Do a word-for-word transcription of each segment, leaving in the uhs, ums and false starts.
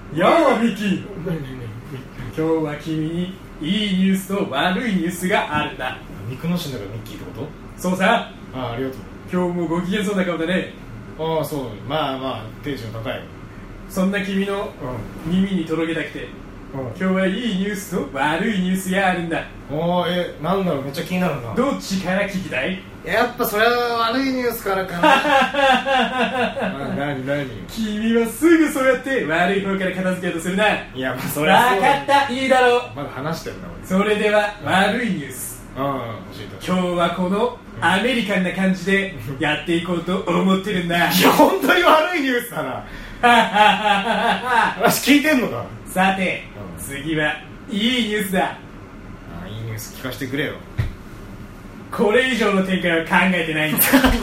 よーミキ、今日は君にいいニュースと悪いニュースがあるんだ。 肉のしんだからミッキーってこと？ そうさ。 ああ、ありがとう。 今日もご機嫌そうな顔だね。 ああ、そう。まあまあテンション高いよ。 そんな君の耳に届けたくて、うん、今日はいいニュースと悪いニュースがあるんだ。 おー、え、なんだろう、めっちゃ気になるな。 どっちから聞きたい？ やっぱそれは悪いニュースからかな。なになに君はすぐそうやって悪い方から片付けようとするな。 いや、まあそれはそう分かった、いいだろう。 まだ話してるな俺。 それでは悪いニュース。 うん、教えて。 今日はこのアメリカンな感じでやっていこうと思ってるんだ。 いや、本当に悪いニュースだな。話聞いてんのか。 さて、うん、次はいいニュースだ。 あ、いいニュース聞かせてくれよ。 これ以上の展開は考えてないんだ。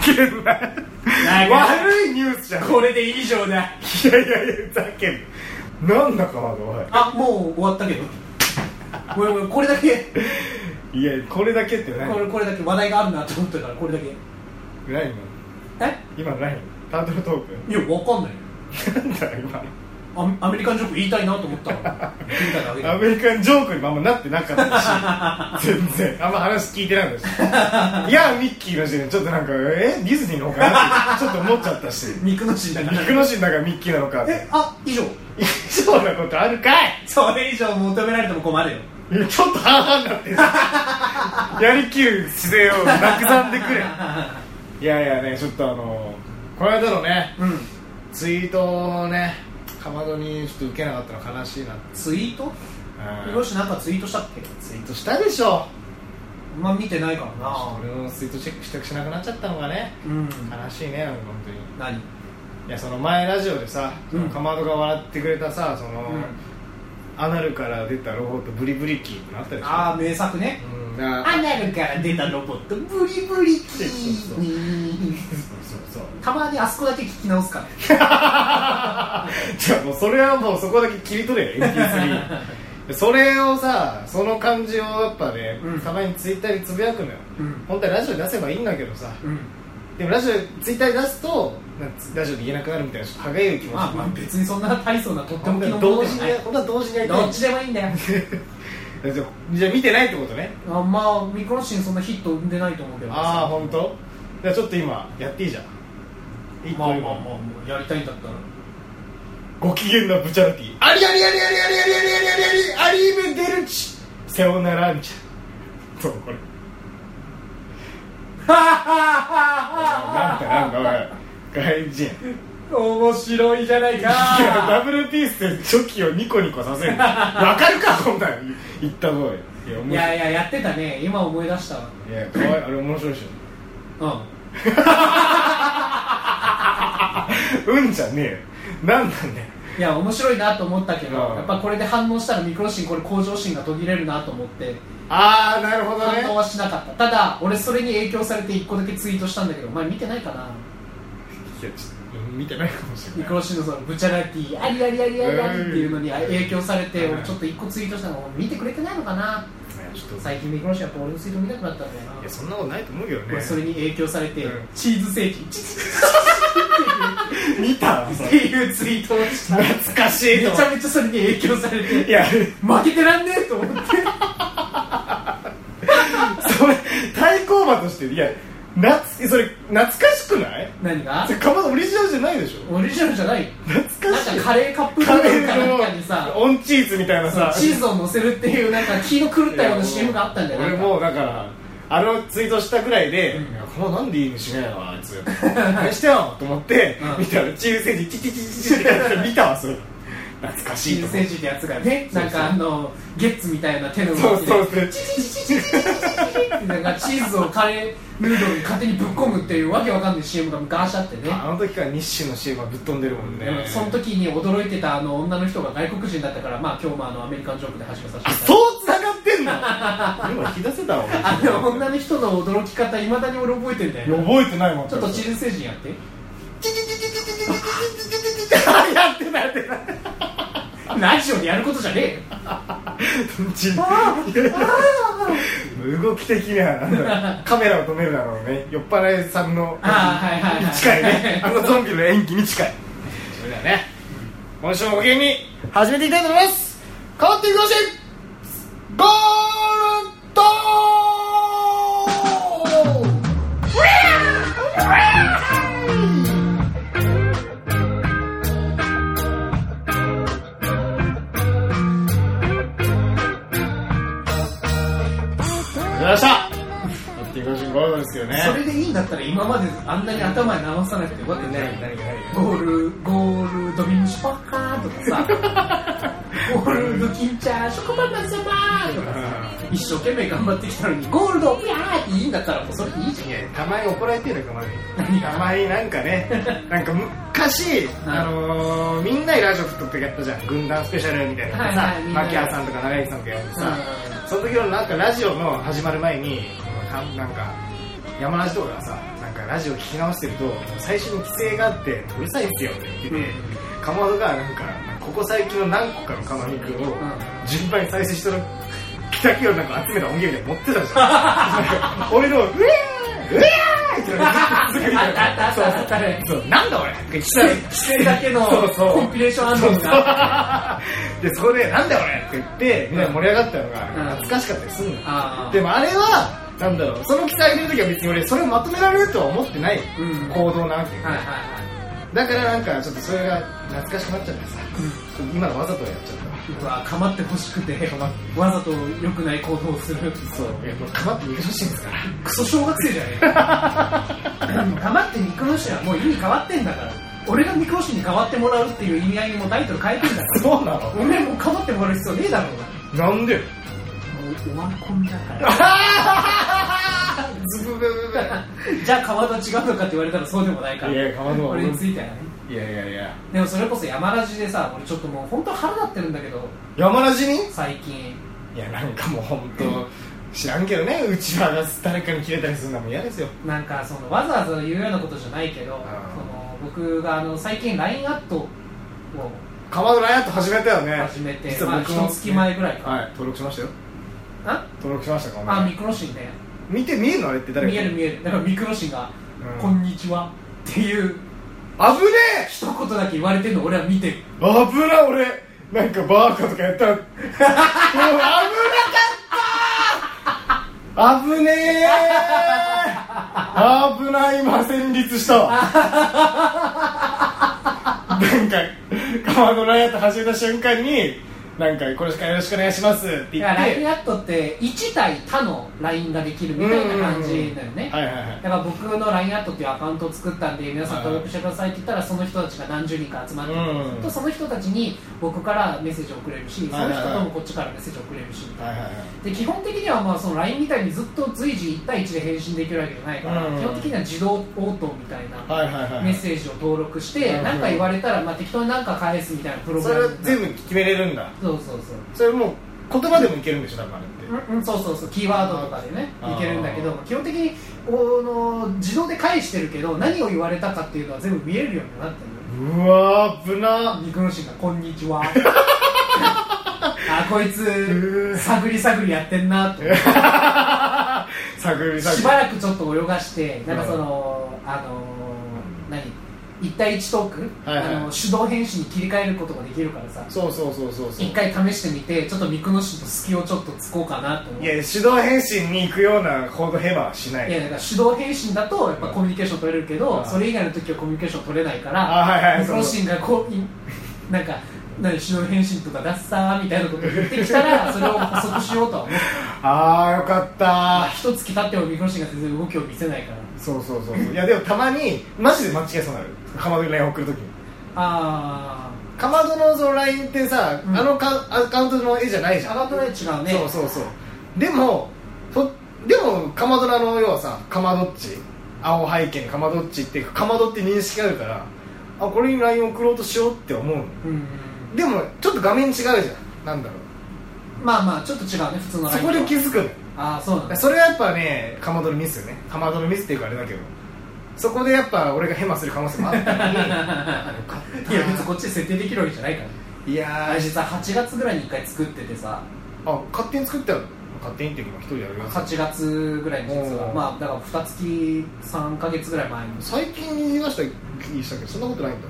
悪いニュースじゃん。 これで以上だ。いやいやいや、ざけんなんだかまだ。おい、 あ、もう終わったけど。ごめんごめん、これだけ。 いや、これだけって何？ これ、これだけ話題があるなと思ったから、これだけ。 何え今何タートルトーク？ いや、わかんない。 なんだ今ア, アメリカンジョーク言いたいなと思ったの。 アメリカンジョークにもあんまなってなかったし全然あんま話聞いてないんだしいやミッキーの時点ちょっとなんかえディズニーの方かなってちょっと思っちゃったし肉のシーンだから肉のシーンだからミッキーなのかって。 え、あ、以上以上なことあるかい。 それ以上求められても困るよ。 いや、ちょっと半々になってるやりきる姿勢をなくさんでくれ。いやいやね、ちょっとあのこの間のね、うん、ツイートをねかまどにちょっと受けなかったの悲しいな。 ツイート？よし、なんかツイートしたっけ？ ツイートしたでしょ。 あんま見てないからな。 俺のツイートチェックしたくしなくなっちゃったのがね、うん、悲しいね、本当に。 何？ いや、その前ラジオでさ、うん、かまどが笑ってくれたさ、その、うん、アナルから出たロボットブリブリキーってなったでしょ。 ああ、名作ね、うん、アナルから出たロボットブリブリキー。そうそうそう、たまにあそこだけ聞き直すからじゃあもうそれはもうそこだけ切り取れよ エムピースリー それをさ、その感じをやっぱね、うん、たまにツイッターにつぶやくのよ、うん、本当はラジオで出せばいいんだけどさ、うん、でもラジオツイッターに出すとラジオで言えなくなるみたいな歯がゆい気持ち。 まあ、まあ別にそんな大層なとっても気のものじゃない。本当は同時にやりたい。 どっちでもいいんだよじゃあ見てないってことね。 あ、まあミクロシンそんなヒット生んでないと思うけど。 ああ、本当？じゃあちょっと今やっていいじゃん。 まあまあまあやりたいんだったらご機嫌なブチャラティありありありありありありありありありありありありベデルチさよならんちゃそうこれなんだなんだおい外人面白いじゃないか。いや、ダブルピースでチョキをニコニコさせるわかるかこんなん言ったぞい。 いやいや、やってたね、今思い出したわ。 いや、かわいい、あれ面白いでしょ。うんうんじゃねえよ、なんなんだよ。 いや、面白いなと思ったけど、やっぱこれで反応したらミクロシンこれ向上心が途切れるなと思って。 ああ、なるほどね。 反応はしなかった。ただ俺それに影響されていっこだけツイートしたんだけど、お前見てないかな。 いや、ちょっと見てないかもしれない。 ミクロシンのそのブチャラティありありありありありっていうのに影響されて、俺ちょっといっこツイートしたの見てくれてないのかな。ちょっと最近ミクロシンやっぱ俺のツイート見なくなったんだよな。 いや、そんなことないと思うけどね。 それに影響されて、うん、チーズセーキ見たっていうツイートをした。 懐かしい。 めちゃめちゃそれに影響されて、 いや負けてらんねえと思ってそれ対抗馬として、いやなそれ懐かしくない？ 何が？ それかまどオリジナルじゃないでしょ。 オリジナルじゃない。 懐かしい。 なんかカレーカップヌードルかなんかにさ、 オンチーズみたいなさ、 チーズを乗せるっていうなんか気の狂ったような シーエム があったんだよ。 俺もうだからあのツイートしたぐらいで、この、うん、なんでいいにしないのあいつ何してよと思って、うん、見たらチーズセージチチチチチって見たわ。それ懐かしい。 チーズセージってやつがね、なんかあのゲッツみたいな手の動きでチチチチチチチってなんかチーズをカレーヌードルに勝手にぶっ込むっていうわけわかんない シーエム が昔あってね。 あの時から日清の シーエム はぶっ飛んでるもんね。 その時に驚いてたあの女の人が外国人だったから、まあ今日もあのアメリカンジョークで始めさせていただいて。 そう繋がってんの今引き出せたわ。 あの女の人の驚き方いまだに俺覚えてるんだよ。 覚えてないもん。 ちょっとチーズ星人やってチチチチチチチチチチチやってないやってないラジオでやることじゃねえよ動き的にはなんだカメラを止めるだろうね。酔っ払いさんのあ、はいはいはい、 近いね。あのゾンビの演技に近い。それではね、 今週もご機嫌に始めていきたいと思います。変わっていきましょう。ゴールドよっしゃゴールドですけどね。 それでいいんだったら今まであんなに頭に直さなくてよかったんじゃない？ゴールゴールドミムシパッカーとかさゴールド金茶食パンマン様とかさ一生懸命頑張ってきたのにゴールドピャーっていいんだったらもうそれでいいじゃん。 いやたまに怒られてるよたまにたまになんかねなんか昔、あのー、みんなにラジオ撮ってやったじゃん軍団スペシャルみたいなさ、はいはい、牧谷さんとか長井さんとかやってさ、うん、その時のなんかラジオの始まる前になんか山梨とかがさなんかラジオ聞き直してると最初に規制があってうるさいんすよって言ってて、うん、かまどがなんかここ最近の何個かのかま肉を順番に再生してるだけをなんか集めた音源で持ってたじゃん俺のうえーうえーってずっと続けてたそうなんだ俺規制だけのコンピレーションアルバムがでそこでなんだ俺って言ってみんな盛り上がったのが懐かしかったりするの、うん、でもあれはなんだろうその規制上げるときは別に俺それをまとめられるとは思ってない行動なわけよ、うんはいはいはい、だからなんかちょっとそれが懐かしくなっちゃってさ、うん、今のわざとやっちゃったうわかまってほしくてわざと良くない行動をするそういやもうかまって憎しいんですからクソ小学生じゃねえかかまって憎しはもう意味変わってんだから俺が憎しに変わってもらうっていう意味合いにもタイトル変えてんだからそうなの俺もかまってもらう必要ねえだろうななんでオワコンだからズブブブブじゃあかまど違うのかって言われたらそうでもないからいやかまど俺についてはねいやいやいやでもそれこそ山ラジでさ俺ちょっともう本当腹立ってるんだけど山ラジに最近いやなんかもう本当知らんけどねうちわが誰かに切れたりするのも嫌ですよなんかそのわざわざ言うようなことじゃないけどその僕があの最近 ライン アットをかまど ライン アット始めたよね始めて実は僕も一月前ぐらいか、 はい、登録しましたよあ登録しましたかあミクロシンね見て見えるのあれって誰か見える見えるだからミクロシンが、うん、こんにちはっていう危ねえ一言だけ言われてるの俺は見てる危な俺なんかバーカとかやったらもう危なかった危ねえ危ない今戦慄したわなんかかまどラインアット始めた瞬間になんかこれしかよろしくお願いしますって言ってライン アットっていち対他の ライン ができるみたいな感じだよねだから僕の ライン アットっていうアカウントを作ったんで皆さん登録してくださいって言ったらその人たちが何十人か集まってくるとその人たちに僕からメッセージを送れるしその人ともこっちからメッセージを送れるしで基本的にはまあその ライン みたいにずっと随時いち対いちで返信できるわけじゃないから基本的には自動応答みたいなメッセージを登録して何か言われたらまあ適当に何か返すみたいなプログラムそれは全部決めれるんだそうそうそうそれもう言葉でもいけるんでしょだからってうん、うん、そうそうそうキーワードとかでねいけるんだけど基本的にこの自動で返してるけど何を言われたかっていうのは全部見えるようになってるうわー危なミクロシンがこんにちはあこいつ探り探りやってんなと探り探りしばらくちょっと泳がしてなんかそのあの何いち対いちトーク、はいはい、あの手動返信に切り替えることができるからさそうそうそうそう一回試してみてちょっとミクノシンと隙をちょっとつこうかなと思ういや手動返信に行くようなコードヘマはしないいやだから手動返信だとやっぱコミュニケーション取れるけど、うん、それ以外の時はコミュニケーション取れないからはいはい、 ミクノシンがこうなんか何手動返信とか出すさみたいなこと言ってきたらそれを補足しようとは思ってああよかった、まあ、一月経ってもミクノシンが全然動きを見せないからそうそうそういやでもたまにマジで間違えそうになるかまどに ライン 送るときにああかまどのその ライン ってさ、うん、あのかアカウントの絵じゃないじゃんアカウントの絵違うねそうそうそうでもそでもかまどのあの要はさかまどっち青背景にかまどっちってかまどって認識があるからあこれに ライン 送ろうとしようって思うの、うんでもちょっと画面違うじゃんなんだろうまあまあちょっと違うね普通の ラインそこで気づくのああそうなんだそれはやっぱねかまどのミスよねかまどのミスっていうかあれだけどそこでやっぱ俺がヘマする可能性もあったのにいや別にこっちで設定できるわけじゃないからいやー実ははちがつぐらいにいっかい作っててさあ勝手に作ったの勝手にっていうか一人でやるやつはちがつぐらいに実はまあだからにがつさんかげつぐらい前に最近言い出した気したけどそんなことないんだ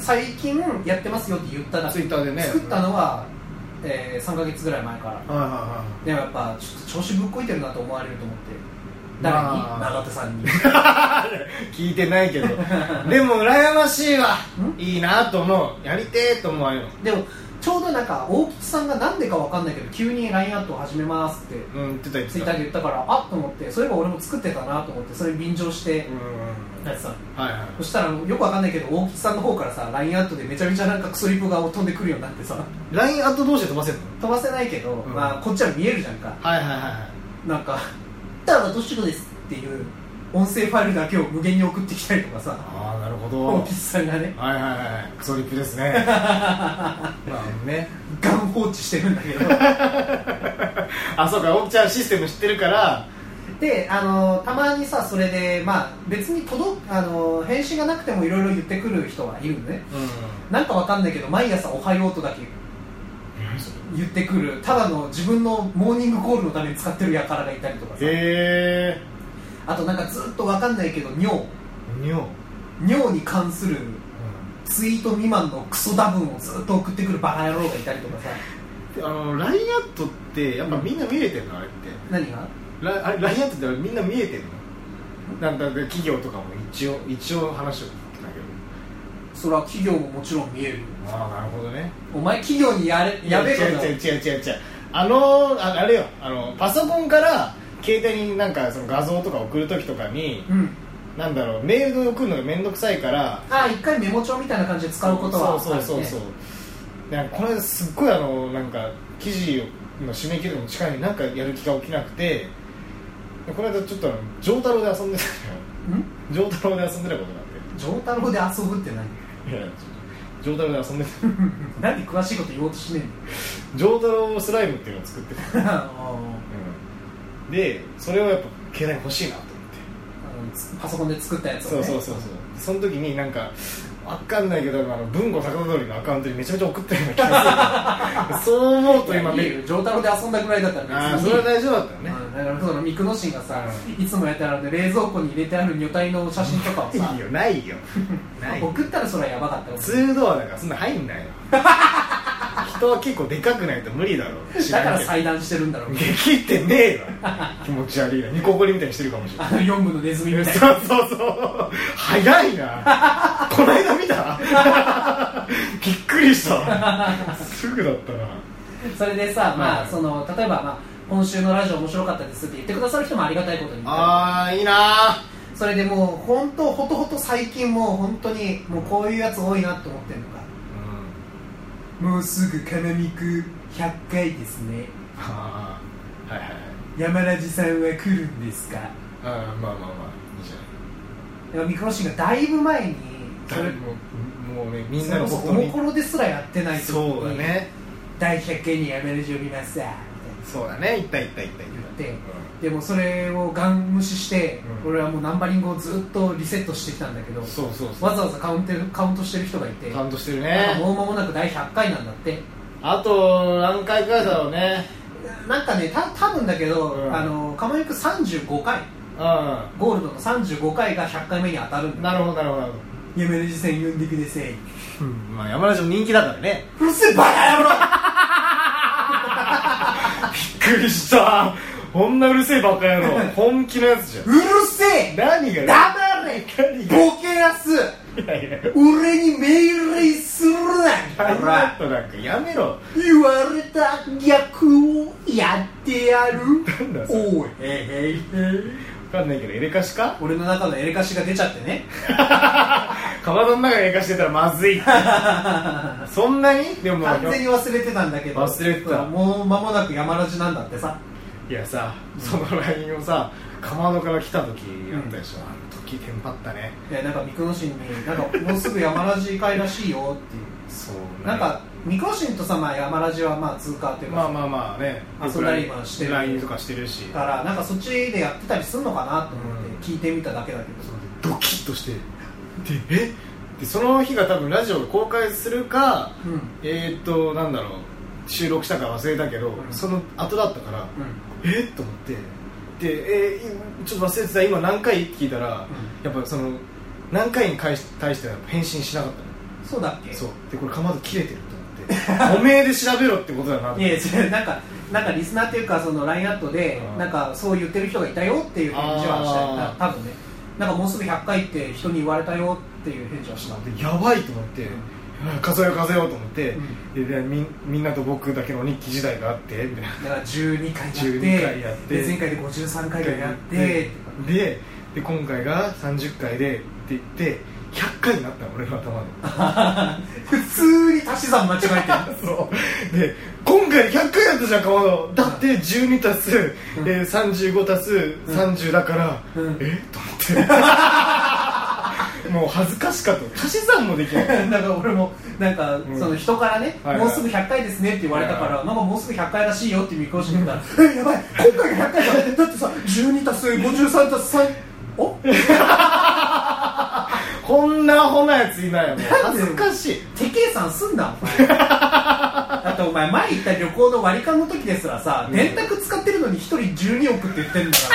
最近やってますよって言っただけ。 ツイッターでね作ったのは、うんえー、さんかげつぐらい前から、 はいはいはい、 でもやっぱちょっと調子ぶっこいてるなと思われると思って。誰に、まあ、永田さんに聞いてないけどでも羨ましいわいいなと思うやりてーと思うよ。 でもちょうどなんか大吉さんがなんでかわかんないけど急に ライン アットを始めますってツイッターで言ったからあっと思ってそういえば俺も作ってたなと思ってそれ便乗してやってた、はいはい、そしたらよくわかんないけど大吉さんの方からさ ライン アットでめちゃめちゃなんかクソリプが飛んでくるようになってさライン アット同士で飛ばせるの？ 飛ばせないけど、うんまあ、こっちは見えるじゃんか。 はいはいはいなんかだからどうしようですっていう音声ファイルだけを無限に送ってきたりとかさ。 ああなるほど。 大吉さんがねはいはいはいクソリップですねまあねガン放置してるんだけどあそうか大木ちゃんシステム知ってるからであのたまにさそれでまあ別に届あの返信がなくてもいろいろ言ってくる人がいるのね、うん、なんかわかんないけど毎朝おはようとだけ言ってくるただの自分のモーニングコールのために使ってる輩がいたりとかさ。 へーあとなんかずっとわかんないけど尿尿尿に関するツイート未満のクソダ文をずっと送ってくるバカ野郎がいたりとかさ。 あの ライン アットってやっぱみんな見えてるのあれって何がラあれ ライン アットってみんな見えてるのなんだ企業とかも一応一応話を聞くんだけどそれは企業ももちろん見える。 ああなるほどね。 お前企業にやれやべえこと違う違う違う違う違うあの あ, あれよあのパソコンから携帯になんかその画像とか送るときとかに、うん、なんだろうメールで送るのがめんどくさいからあ一回メモ帳みたいな感じで使うことはある、ね、 そうそうそうそうなんかこの間すっごいあのなんか記事の締め切りの近いのになんかやる気が起きなくてこの間ちょっと丈太郎で遊んでたのよ。丈太郎で遊んでたことがあって丈太郎で遊ぶって何？ いや丈太郎で遊んでたなんで詳しいこと言おうとしねえの？ 丈太郎スライムっていうのを作ってたうん、でそれをやっぱ携帯欲しいなと思ってパソコンで作ったやつをね。 そうそうそうそうその時になんかわかんないけどあの文吾高則のアカウントにめちゃめちゃ送ったような気がするそう思うと今いいよ丈太郎で遊んだぐらいだったら別にあそれは大丈夫だったよね、 うん、だからそのミクノシンがさ、うん、いつもやったら、ね、冷蔵庫に入れてある女体の写真とかをさいいよないよないよ送ったらそれはやばかった。 ツードアだからそんな入んないよ人は結構でかくないと無理だろうだから裁断してるんだろう激ってねえわ気持ち悪いなニコゴリみたいにしてるかもしれないあのよんぶのネズミみたいなそうそうそう早いなこの間見たびっくりしたすぐだったな。 それでさ、まあ、その例えば、まあ、今週のラジオ面白かったですって言ってくださる人もありがたいことにああいいなそれでもう本当ほとほと最近もう本当にもうこういうやつ多いなって思ってるのか、うん、もうすぐ金見区ひゃっかいですねああはいはい山ラジさんは来るんですか。 ああまあまあまあいいじゃない。 ミクロシンがだいぶ前にそれももうねみんなのことにおもころですらやってない時にそうだねだいひゃっかいに山ラジ呼びますさそうだねいったいったいったいったで、うん、でもそれをガン無視して、うん、俺はもうナンバリングをずっとリセットしてきたんだけどそうそうそうわざわざカウントカウントしてる人がいてカウントしてるねもう間もなくだいひゃっかいなんだって。 あと何回かだろうねなんかねた多分だけど、うん、あのカモイクさんじゅうごかい、うん、ゴールドのさんじゅうごかいがひゃっかいめに当たるんだ。 なるほどなるほどなるほど山ラジさん呼んでください、 うん、まあ山ラジも人気だからね。 うるせえバカ野郎びっくりしたこんなうるせえバカ野郎本気のやつじゃん。 うるせえ何が黙れボケやすいやいや俺に命令するなほらなんかやめろ言われた逆をやってやるなんだそれおいへいへい分かんないけどエレカシか俺の中のエレカシが出ちゃってねかまどの中にエレカシ出たらまずいそんなにでも完全に忘れてたんだけど忘れてたもう間もなく山ラジなんだってさ。 いやさ、うん、その ライン をさかまどから来た時やったでしょ、うん、あの時テンパったね。 いやなんかミクノシンになんかもうすぐ山ラジ会らしいよっていうそう、ね、 なんかミクノシンとさ、まあ、山ラジはまあ通過っていうかまあまあまあね遊んだりもしてるライン とかしてるしだからなんかそっちでやってたりするのかなと思って聞いてみただけだけど、うん、ドキッとしてでえでその日が多分ラジオを公開するか、うん、えー、っとなんだろう収録したか忘れたけど、うん、その後だったから、うん、えっと思ってで、えー、ちょっと忘れてた今何回って聞いたら、うん、やっぱその何回に対しては返信しなかったの。 そうだっけ。 そうでこれかまど切れてると思っておめえで調べろってことだなって。 いや違う、なんかなんかリスナーっていうかその ライン アットでなんかそう言ってる人がいたよっていう返事はしたよ多分ね。なんかもうすぐひゃっかいって人に言われたよっていう返事はしたで、やばいと思って、うん、数えよう数えようと思って、うん、でみ, みんなと僕だけの日記時代があってみたいな。 だからじゅうにかいやって、じゅうにかいやってで前回でごじゅうさんかいぐらいやってでで, で今回がさんじゅっかいでって言ってひゃっかいになったの俺の頭で普通に足し算間違えてるそうで今回ひゃっかいやったじゃんかまど。だってじゅうにたす、うんえー、さんじゅうごたすさんじゅうだから、うん、えと思ってもう恥ずかしかった。足し算もできないだから俺もなんか、うん、その人からね、はいはい、もうすぐひゃっかいですねって言われたから、はいはい、なんかもうすぐひゃっかいらしいよって見越してみたらえやばい今回がひゃっかいだだってさじゅうにたすごじゅうさんたすさんおこんなアホなやついないよね。恥ずかしい。 手計算すんなお前だってお前前行った旅行の割り勘の時ですらさ、うん、電卓使ってるのにひとりじゅうにおくって言ってんだ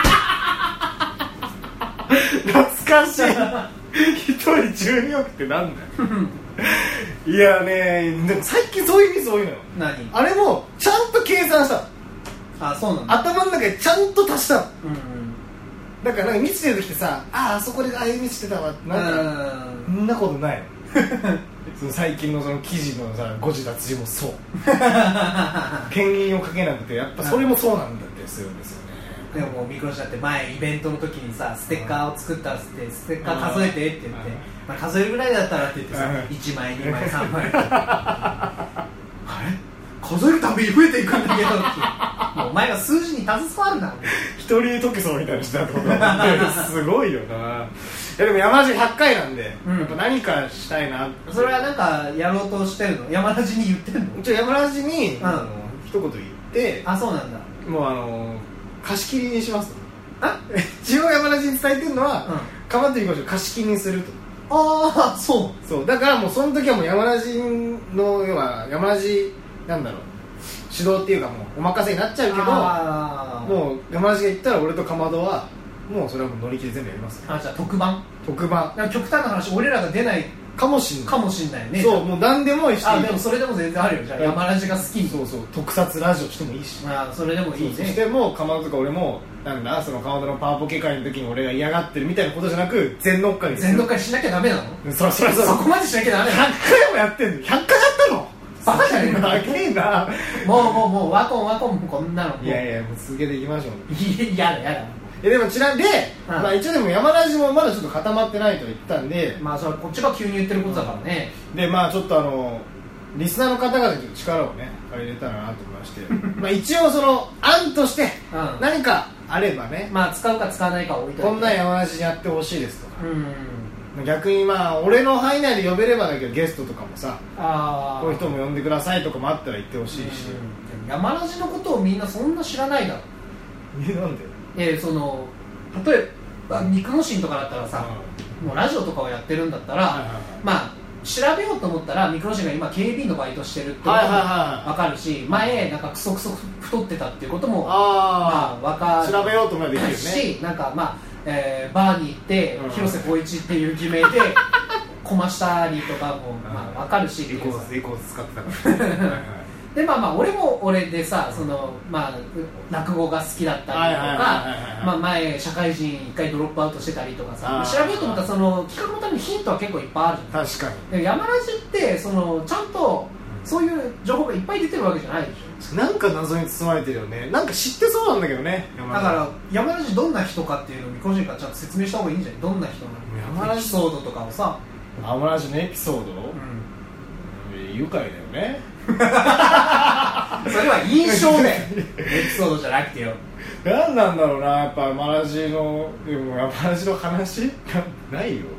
から懐かしいひとりじゅうにおくってなんだよいやねでも最近そういうミス多いのよ。 何あれもちゃんと計算した。 あ、そうなんだ。 頭の中でちゃんと足した。 うんうんだからなんか見せてる時ってさああそこでああいう見せてたわってなんかそんなことないその最近のその記事のさ誤字脱字もそう牽引をかけなくてやっぱそれもそうなんだってするんですよね。 でももう見越しだって前イベントの時にさステッカーを作ったっつってステッカー数えてって言って、まあ、数えるぐらいだったらって言ってさいちまいにまいさんまいあれ数えるたびに増えていくんだけどもうお前が数字に携わるな一人解けそうみたいな人だと思ってすごいよな。いやでも山ラジひゃっかいなんで、うん、やっぱ何かしたいなって。 それはなんかやろうとしてるの？山ラジに言ってんの？ 一応山ラジに、うん、あの一言言ってあそうなんだもうあの貸し切りにしますと。あ一応山ラジに伝えてるのは、うん、かまってみましょう貸し切りにすると。 ああそうそうだからもうその時はもう山ラジの要は山ラジなんだろう指導っていうかもうお任せになっちゃうけどもう山梨が言ったら俺とかまどはもうそれはもう乗り切り全部やります、ね、 あじゃあ特番特番極端な話俺らが出ないかもしんないかもしんないね。 そうもう何でもいいしあでもそれでも全然あるよ。じゃあ山梨が好きにそうそう特撮ラジオしてもいいしあそれでもいいね。 そしてもうかまどとか俺もなんだそのかまどのパワポケ会の時に俺が嫌がってるみたいなことじゃなく全乗っかり全乗っかりしなきゃダメなの？ そそそそこまでしなきゃダメなの？ ひゃっかいもやってんのひゃっかいやったのバカじゃねえか長えなもうもうもうワコンワコンこんなのいやいやもう続けていきましょう。 いやだやだえでもちらで、うん、まあ一応でも山ラジもまだちょっと固まってないと言ったんでまあそれこっちが急に言ってることだからね、 うん、でまあちょっとあのリスナーの方々にちょっと力をね借りれたらなと思いましてまあ一応その案として何かあればね、 うん、まあ使うか使わないか置いといてこんな山ラジにやってほしいですとか、 うん、 逆にまあ俺の範囲内で呼べればだけどゲストとかもさあこういう人も呼んでくださいとかもあったら言ってほしいし、 うん、山ラジのことをみんなそんな知らないだろ。 えなんでえその例えば肉のシーンとかだったらさ、うん、もうラジオとかをやってるんだったら、はいはいはい、まあ調べようと思ったらミクロシンが今警備員のバイトしてるってことも分かるし、はいはいはい、前なんかクソクソ太ってたっていうこともあ、 まあ、分かる調べようと思えばできるねしなんかまあ、えー、バーに行って、うん、広瀬光一っていう偽名でこましたりとかも、まあ、分かるしレコーズレコーズ使ってたから、ねはいはいでまあまあ俺も俺でさその、まあ、落語が好きだったりとか、まあ、前社会人一回ドロップアウトしてたりとかさ調べようと思ったらその企画のためにヒントは結構いっぱいあるじゃん。 確かにで山ラジってそのちゃんとそういう情報がいっぱい出てるわけじゃないでしょ。 なんか謎に包まれてるよね。なんか知ってそうなんだけどね。 だから山ラジどんな人かっていうのをみこしんからちゃんと説明した方がいいんじゃない。どんな人なの山ラジエピソードとかをさ山ラジのエピソード、うん、愉快だよねそれは印象でエピソードじゃなくてよ。 何なんだろうなやっぱ山ラジのでも山ラジの話ないよ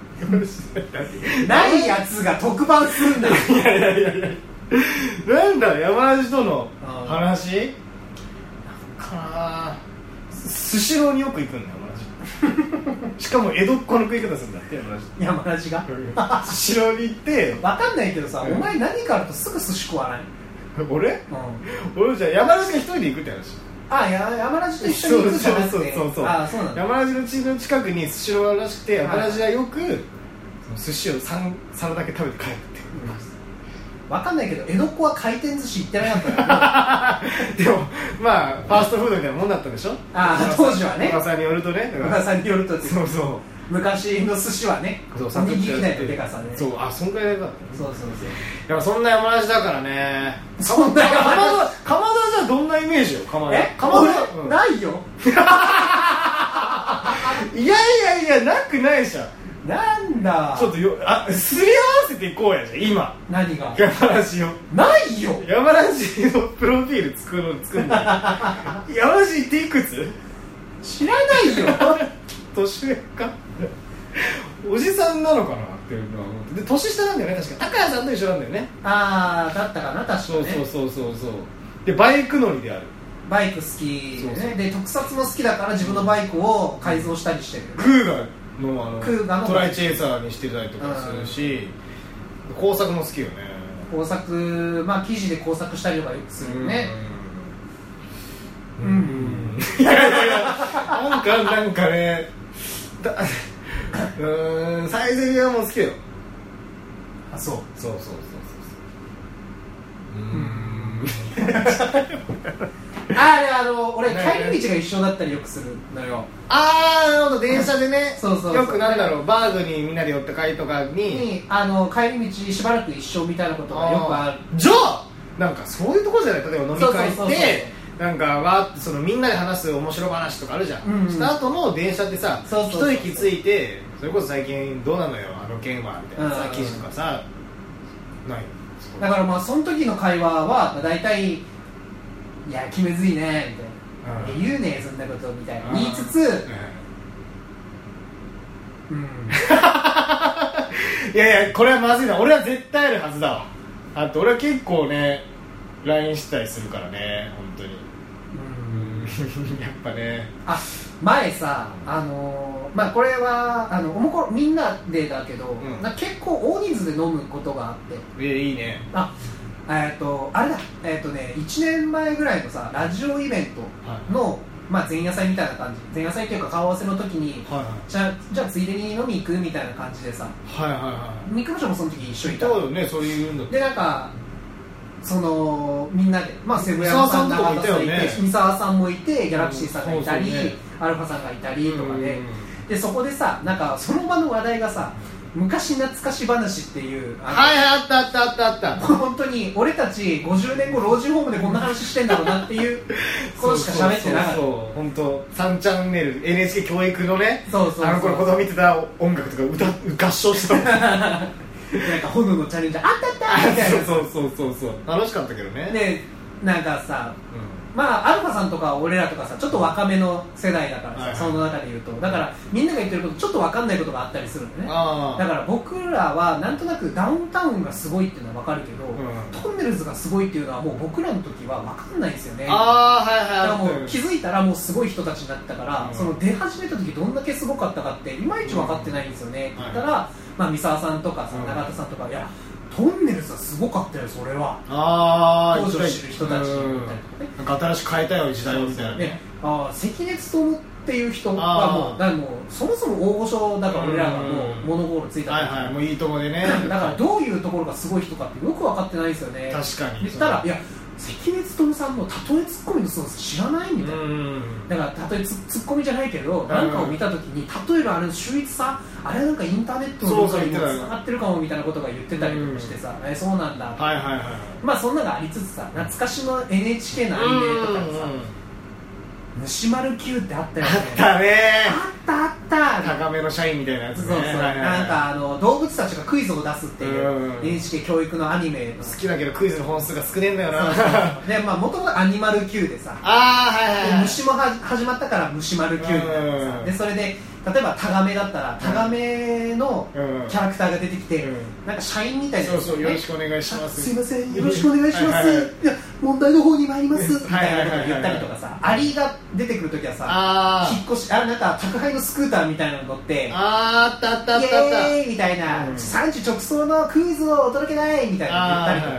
ないやつが特番するんだよいやいやいやいやなんだ山ラジとの話なんかスシローによく行くんだよしかも江戸っ子の食い方するんだって山ラジがスシローに行って分かんないけどさ、うん、お前何かあるとすぐ寿司食わない俺、うん、俺じゃあ山ラジが一人で行くって話。 ああや山ラジと一緒に行くじゃなくてそうそうそうそうあそうなんだ。 山ラジの家の近くにスシローがあるらしくて山ラジはよく寿司を 3, 皿だけ食べて帰るって、 うん、分かんないけど江戸っ子は回転寿司行ってなかったからでもまあファーストフードみたいなもんだったでしょ。 ああ当時はね、 噂によるとね、 噂によるとそうそう、 昔の寿司はね、おにぎり台のでかさで、ね、 そう、あ、そんくらいだった、ね、 そうそうそう、 やっぱそんな山梨だからね。 そんな山梨、 鎌田、鎌田じゃどんなイメージよ、鎌田。 え、鎌田、うん、ないよいやいやいや、なくないじゃん。 なんだ、 ちょっとよ、あ、すり合わせていこうやじゃん、今。 何が山梨を。 ないよ、 山梨のプロフィール作るの作るの山梨っていくつ？ 知らないよ年上かおじさんなのかなっていうのは思って、で年下なんだよね、確か高谷さんと一緒なんだよね。 ああ、だったかな、確かに、ね、 そうそうそうそうそう。でバイク乗りである、 バイク好きで、ね、そうそうで特撮も好きだから自分のバイクを改造したりしてる、 クーガのあのクーガのトライチェイサーにしてたりとかするし、うん、工作も好きよね。 工作、まあ記事で工作したりとかよくするよね。 うん、うんうん、いやいやいや、なんかなんかねだうーん、サイゼリヤも好きよ。 あ、そうそうそうそうそうそう、うーんあれ、あの俺帰り道が一緒だったりよくするのよ。 あー、なるほど、電車でねそうそうそう、 よくなんだろう、バーグにみんなで寄った帰りとか に, にあの帰り道しばらく一緒みたいなことがよくある。 じゃあなんかそういうところじゃない、例えば飲み会行ってなんかわーってそのみんなで話す面白話とかあるじゃん、うんうん、した後の電車ってさ、一息ついて、それこそ最近どうなのよあの件はみたいなさ、記事とかさ、ない。 だからまあその時の会話はだいたい、いや気めずいねみたいな、うん、言うねそんなことみたいな言いつつ、うん、うん、 いやいやこれはまずいな、俺は絶対あるはずだわ。あと俺は結構ね ライン したりするからね、本当に。うんやっぱね、 あ、前さ、あのー、まあこれはあのおもころみんなでだけど、うん、な結構大人数で飲むことがあって、 えいいね。 あ、えっとあれだ、えっとねいちねんまえぐらいのさラジオイベントの、はい、まあ前夜祭みたいな感じ、前夜祭っていうか顔合わせの時に、はいはい、じゃあじゃあついでに飲み行くみたいな感じでさ、 はいはいはい、 三熊賞もその時一緒にいた。 そうよね、そういうんだって。 でなんかそのみんなで、まあ、セブヤさん、長田さんいて、三沢さんもいて、ギャラクシーさんがいたり、ね、アルファさんがいたりとかで、でそこでさ、なんかその場の話題がさ、昔懐かし話っていう、 はいはい、あったあったあったあった、 本当に俺たちごじゅうねんご老人ホームでこんな話してんだろうなっていうことしか喋ってなかった。 そうそうそう、本当さんチャンネル エヌエイチケー 教育のね、 そうそうそう、 あの頃子供見てた音楽とか歌合唱してたなんか炎のチャレンジャーあったあったみたいなそうそうそうそう、楽しかったけどね。 でなんかさ、うん、まあアルファさんとか俺らとかさちょっと若めの世代だからさ、はいはい、その中で言うとだからみんなが言ってることちょっと分かんないことがあったりするのね。だから僕らはなんとなくダウンタウンがすごいっていうのは分かるけど、うん、トンネルズがすごいっていうのはもう僕らの時は分かんないんですよね。 あ、はいはい、だからもう気づいたらもうすごい人たちになったから、うん、その出始めた時どんだけすごかったかっていまいち分かってないんですよね、うん、って言ったら、はい、まあ、三沢さんとかさ、うん、永田さんとか、いやトンネルズはすごかったよそれは。 ああ、 当時を知る人たちみたいなとかね、 なんか新しく変えたよ時代をみたいなね。 ね、ああ、関根勤っていう人はもうだからもうそもそも大御所だから俺らがもう物心ついた、 はいはい、もういいとこでねだからどういうところがすごい人かってよく分かってないですよね。 確かに。 言ったらいや関根勤さんのたとえツッコミのすごさ知らないみたいな、うん、だからたとえツッコミじゃないけど何かを見た時に例えばあれの秀逸さ、あれはなんかインターネットの動画にもつながってるかもみたいなことが言ってたりとかしてさ、うん、えそうなんだ、 はいはいはい、 まあそんなのがありつつさ、懐かしの エヌエイチケー のアニメとかでさ、虫丸 Q ってあったよね。 あったねー、あったあった、 高めの社員みたいなやつね。 そうそう、なんかあの動物たちがクイズを出すっていう エヌエイチケー 教育のアニメの好きだけどクイズの本数が少ねえんだよな。 でまあ元々アニマル Q でさ、 あー、はいはいはい、 虫もは始まったから虫丸 Q みたいなさ、でそれで例えばタガメだったらタガメのキャラクターが出てきて、うん、なんか社員みたいな、ね、 そうそうよろしくお願いします、 すいませんよろしくお願いしますはい、はい、いや問題の方に参りますみたいなことを言ったりとかさ、アリが出てくるときはさ、引っ越しあなんか宅配のスクーターみたいなの乗ってあーあったあったあったあったイエーイみたいな、うん、産地直送のクイズをお届けないみたいな言ったりとかさ、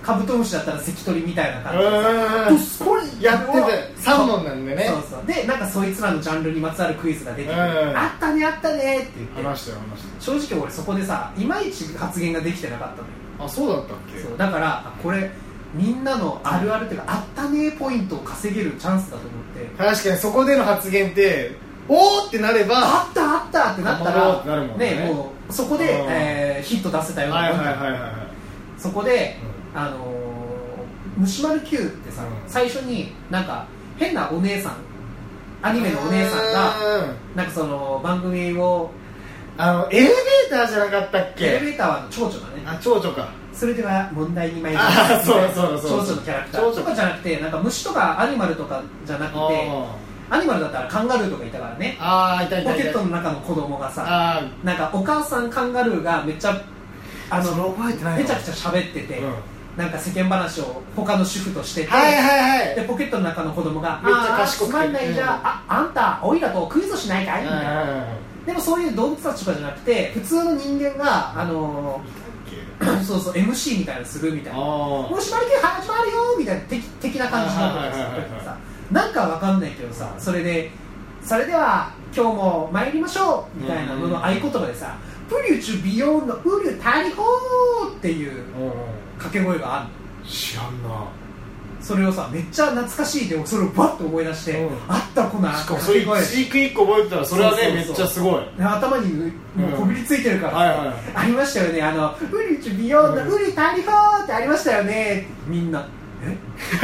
カブトムシだったら関取みたいな感じでさどすこいやっててさん問なんでね。 そうそうでなんかそいつらのジャンルにまつわるクイズが出てくる、あったねあったねって言って話したよ話した。 正直俺そこでさいまいち発言ができてなかったのよ。 あ、そうだったっけ。 そうだからこれみんなのあるあるっていうか、あったねポイントを稼げるチャンスだと思って。 確かにそこでの発言っておーってなればあったあったってなったらなるもんね。 ねもうそこで、えー、ヒット出せたようなもんだ、 はいはいはいはい、 そこで、うん、あのー、虫丸 Q ってさ、うん、最初になんか変なお姉さんアニメのお姉さんがなんかその番組をあのエレベーターじゃなかったっけ。 エレベーターは蝶々だね。 あ、蝶々か。 それでは問題に参ります。 あ、そうそうそう。 蝶々のキャラクターとかじゃなくてなんか虫とかアニマルとかじゃなくてアニマルだったらカンガルーとかいたからね。 あ、いたいたいた。 ポケットの中の子供がさなんかお母さんカンガルーがめっちゃあの覚えてないめちゃくちゃ喋ってて、うん、なんか世間話を他の主婦としてて、 はいはいはい、 でポケットの中の子供がめっちゃ賢くてつまんないじゃ、うん、あ, あんたおいらとクイズしないかいみたいな。でもそういう動物たちとかじゃなくて普通の人間があのー、そうそう エムシー みたいなのするみたいなもしまるけ始まるよみたいな 的, 的な感じのことですさなんかわかんないけどさそれでそれでは今日も参りましょうみたいなのの合言葉でさプリュチュビヨンのウリュタリホーっていう掛け声がある。 知らんな。 それをさめっちゃ懐かしいでそれをバッと思い出して、うん、あったこの掛け声一句一個覚えてたらそれはねそうそうそうめっちゃすごい頭にもうこびりついてるから、うんはいはいはい、ありましたよねあのウリチュビヨンのウリタリホーってありましたよねみんなえ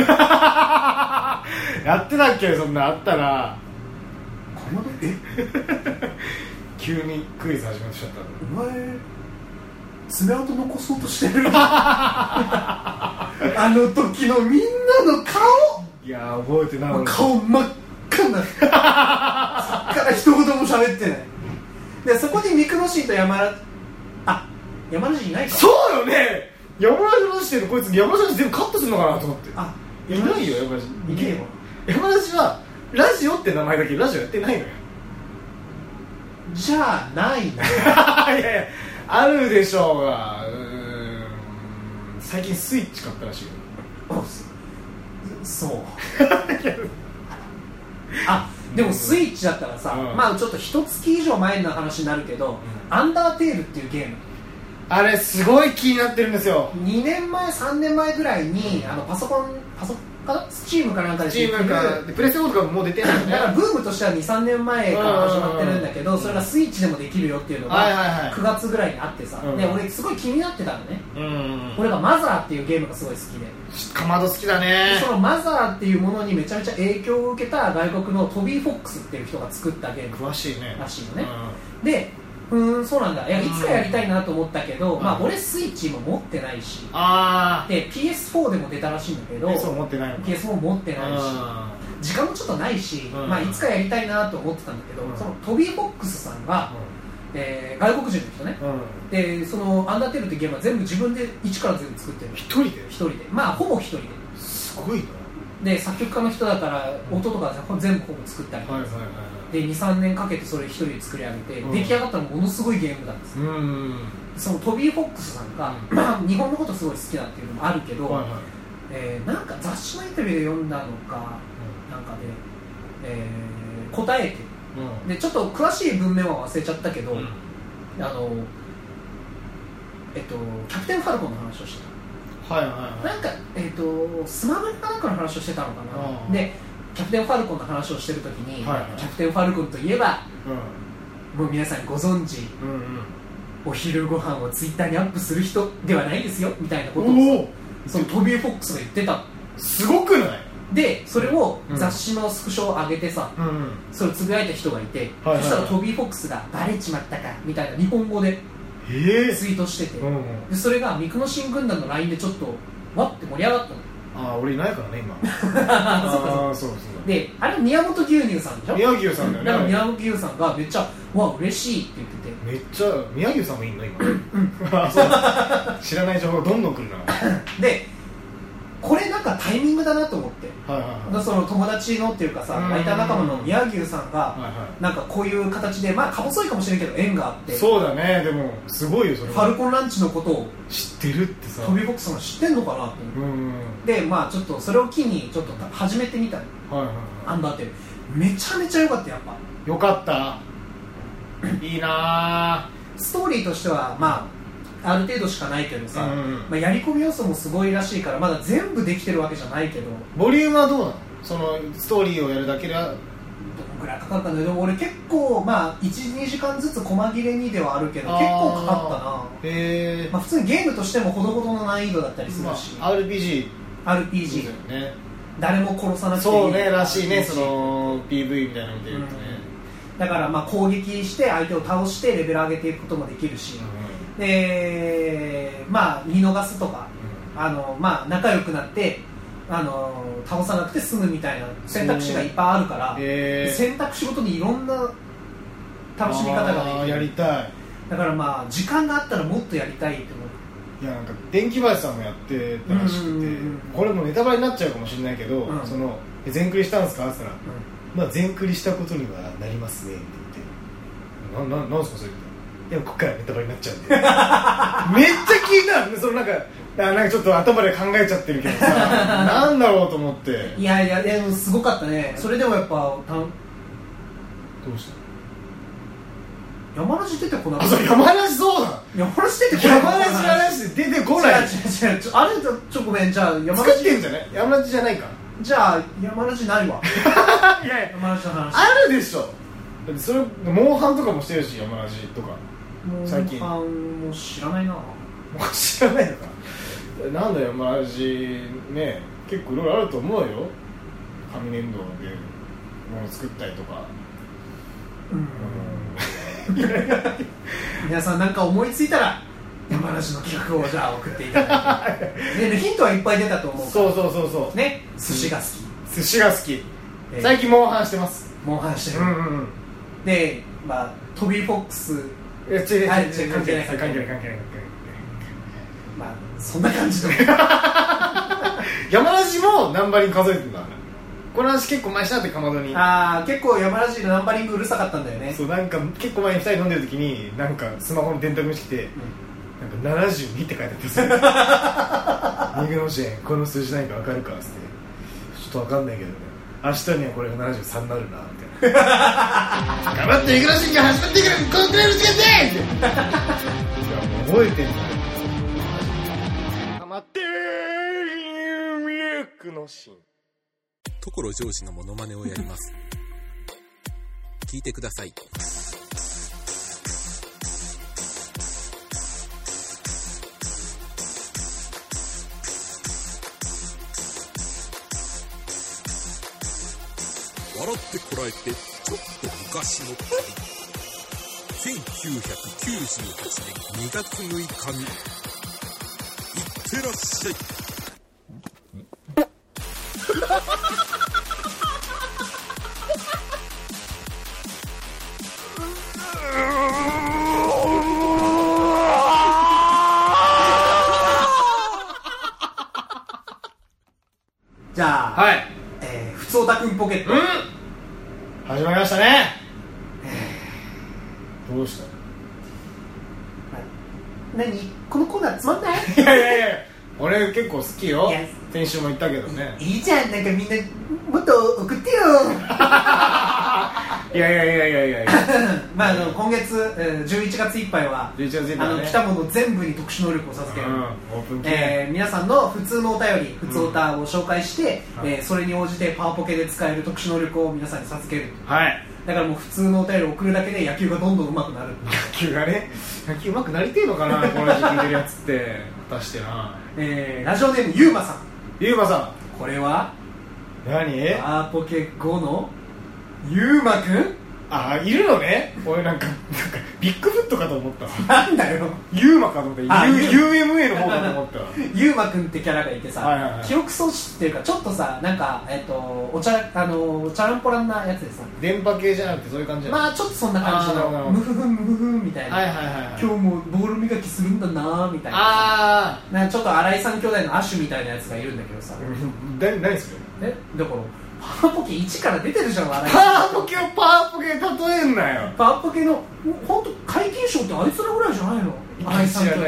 やってたっけそんなあったらかまどえ急にクイズ始まっちゃったお前爪痕残そうとしてるあの時のみんなの顔いや覚えてない顔真っ赤になってそっから一言も喋ってないでそこにミクノシーと山田あ山田氏いないかそうよね山田氏のしてるこいつ山田氏全部カットするのかなと思ってあいないよ山田氏いねえよ山田氏はラジオって名前だけどラジオやってないのよじゃあないないやいやあるでしょうがうーん最近スイッチ買ったらしいよそうあでもスイッチだったらさ、うん、まあちょっと一月以上前の話になるけど、うん、アンダーテールっていうゲームあれすごい気になってるんですよ。 にねんまえさんねんまえぐらいにあのパソコンパソコンスチームかなんかでスチームかプレステフォーとかもう出てないよねだからブームとしては にさんねんまえから始まってるんだけどそれがスイッチでもできるよっていうのがくがつぐらいにあってさ、で俺すごい気になってたのね、うん、俺がマザーっていうゲームがすごい好きでかまど好きだね。 そのマザーっていうものにめちゃめちゃ影響を受けた外国のトビー・フォックスっていう人が作ったゲーム詳しいねらしいのね、うん、でうーんそうなんだいやいつかやりたいなと思ったけど、うん、まあ俺スイッチも持ってないしあで ピーエスフォー でも出たらしいんだけどピーエスフォー 持ってないのピーエスフォー 持ってないし時間もちょっとないし、うんまあ、いつかやりたいなと思ってたんだけど、うん、そのトビー・フォックスさんが、うんえー、外国人の人ね、うん、でそのアンダーテールってゲームは全部自分で一から全部作ってる一人で一人でまあほぼ一人ですごいなで作曲家の人だから音とか全部ほぼ作ったりとか、はいはいはいで にさんねんかけてそれ一人で作り上げて、うん、出来上がったのものすごいゲームなんですよ、うん、そのトビー・フォックスさんが、うんまあ、日本のことすごい好きだっていうのもあるけど、はいはいえー、なんか雑誌のインタビューで読んだのか、うん、なんかで、えー、答えて、うん、でちょっと詳しい文面は忘れちゃったけど、うん、あのえっとキャプテンファルコンの話をしてたはいはいはいなんか、えー、とスマブラかなんかの話をしてたのかな、うん、でキャプテンファルコンの話をしてるときに、はいはい、キャプテンファルコンといえば、うん、もう皆さんご存知、うんうん、お昼ご飯をツイッターにアップする人ではないですよみたいなことをそのトビー・フォックスが言ってた。 すごくない？ でそれを雑誌のスクショを上げてさ、うんうん、それをつぶやいた人がいて、はいはいはい、そしたらトビー・フォックスがバレちまったかみたいな日本語でツイートしてて、えーうんうん、でそれがミクノシン軍団の ライン でちょっとわって盛り上がったの。 ああ俺いないからね今あそうそうそうであれ宮本牛乳さんでしょ。 宮牛さんだよね。 だから宮本牛乳さんがめっちゃわ嬉しいって言っててめっちゃ宮牛さんもいいの今そう知らない情報どんどん来るなでこれなんかタイミングだなと思って、はいはいはい、その友達のっていうかさ、ライター仲間の宮牛さんが、はいはい、なんかこういう形で、まあか細いかもしれんけど縁があって、 そうだね、でもすごいよそれ。 ファルコンランチのことを知ってるってさ、 トビーボックスさんが知ってんのかなって、うん、でまあちょっとそれを機にちょっと始めてみた、はいはいはい、アンダーテールめちゃめちゃ良かった。やっぱ良かったいいなストーリーとしてはまあある程度しかないけどさ、うんうんまあ、やり込み要素もすごいらしいからまだ全部できてるわけじゃないけど、 ボリュームはどうなの？そのストーリーをやるだけではどのくらいかかったんだけど、俺結構まあ いちにじかんずつ細切れにではあるけど結構かかったな。へー、まあ、普通にゲームとしてもほどほどの難易度だったりするし、 まあ、アールピージーアールピージー だよね。誰も殺さなくていいそうねらしいね、その ピーブイ みたいなの見てるとね、 うん、だからまあ攻撃して相手を倒してレベル上げていくこともできるし、うん、でまあ見逃すとか、うん、あのまあ仲良くなってあの倒さなくて済むみたいな選択肢がいっぱいあるから、えー、選択肢ごとにいろんな楽しみ方ができる。 やりたい。 だからまあ時間があったらもっとやりたいって思う。 いやなんか電気林さんもやってたらしくて、これもネタバレになっちゃうかもしれないけど、うん、その全クリしたんですかって言ったら、うん、まあ全クリしたことにはなりますねって言って、な、な、なんすかそれって、でもここからネタバレになっちゃうんでめっちゃ気になる。そのなんかなんかちょっと頭で考えちゃってるけどさなんだろうと思って。 いやいやでもすごかったね。それでもやっぱたんどうした山梨出てこない。 あ、そう山梨そうだ。 山梨出てこない。 山梨の話で出てこない。 違う違う違う。ちょあれちょちょごめんじゃあ山梨作ってんじゃない？山梨じゃないか。 じゃあ山梨ないわ。いやいや山梨の話。 あるでしょ。だってそれモンハンとかもしてるし山梨とか。最近。 モンハンも知らないな。もう知らないのか。なんだよ山梨ね結構いろいろあると思うよ。紙粘土で物作ったりとか。うん。うん皆さん何か思いついたら山梨の企画をじゃあ送っていただいて、ね、ヒントはいっぱい出たと思うから。 そうそうそうそうね、寿司が好き、 寿司が好き、えー、最近モンハンしてます。 モンハンしてる、うんうんうん、で、まあ、トビーフォックスいや違う違う関係ない関係ない関係ないまあそんな感じで山梨もナンバリング数えてるんだ。この話結構前したってかまどに。 ああ結構山梨のナンバリングうるさかったんだよね。 そうなんか結構前にふたり飲んでる時になんかスマホの電卓見してきて、うん、なんかななじゅうにって書いてあってさ肉の支援この数字何か分かるかっつってちょっと分かんないけどね明日にはこれがななじゅうさんになるなみたいな頑張って肉の支援が始まっていくらこのくらいの時間でっていやもう覚えてんだよ。頑張って肉の支援所ジョージのモノマネをやります。聞いてください。笑ってこらえてちょっと昔のせんきゅうひゃくきゅうじゅうはちねんにがつむいかにいってらっしゃい。 じゃあ、はいえー、ふつおたくんポケット、うん、 始まりましたね。どうした何このコーナーつまんない？ いやいやいや俺結構好きよ。先週も言ったけどね。 いいじゃんなんかみんなもっと送ってよいやいやいやいやいやいやまああの今月、えー、じゅういちがついっぱいはじゅういちがついっぱい、ね、あの来たもの全部に特殊能力を授ける、うん、オープン系、えー、皆さんの普通のお便り普通おたを紹介して、うんえー、それに応じてパワポケで使える特殊能力を皆さんに授ける、はい、だからもう普通のお便りを送るだけで野球がどんどん上手くなる。 野球がね野球上手くなりてえのかなこの時聞いてるやつって果たしてな、 えー、ラジオネームゆうまさん。 ゆうまさんこれは何パワポケごのゆうまくんあいるのね。俺なんかなんかビッグフットかと思ったわ。 なんだよユーマかと思った。 ユーエムエー の方かと思ったわ。 ユーマくんってキャラがいてさ、 はいはいはい、 記憶喪失っていうかちょっとさなんか、えっと、おちゃあのチャランポランなやつでさ、 電波系じゃなくてそういう感じじゃない。 まあちょっとそんな感じのムフフンムフフンみたいな、 はいはいはいはい、 今日もボール磨きするんだなみたいな、 あなんかちょっと新井三兄弟のアッシュみたいなやつがいるんだけどさ、 だ何それ。 えだからパワーポケいちから出てるじゃん、新井パワーポケをパワーポケで例えんなよ。 パワーポケの本当皆勤賞ってあいつらぐらいじゃないの、新井三兄弟って。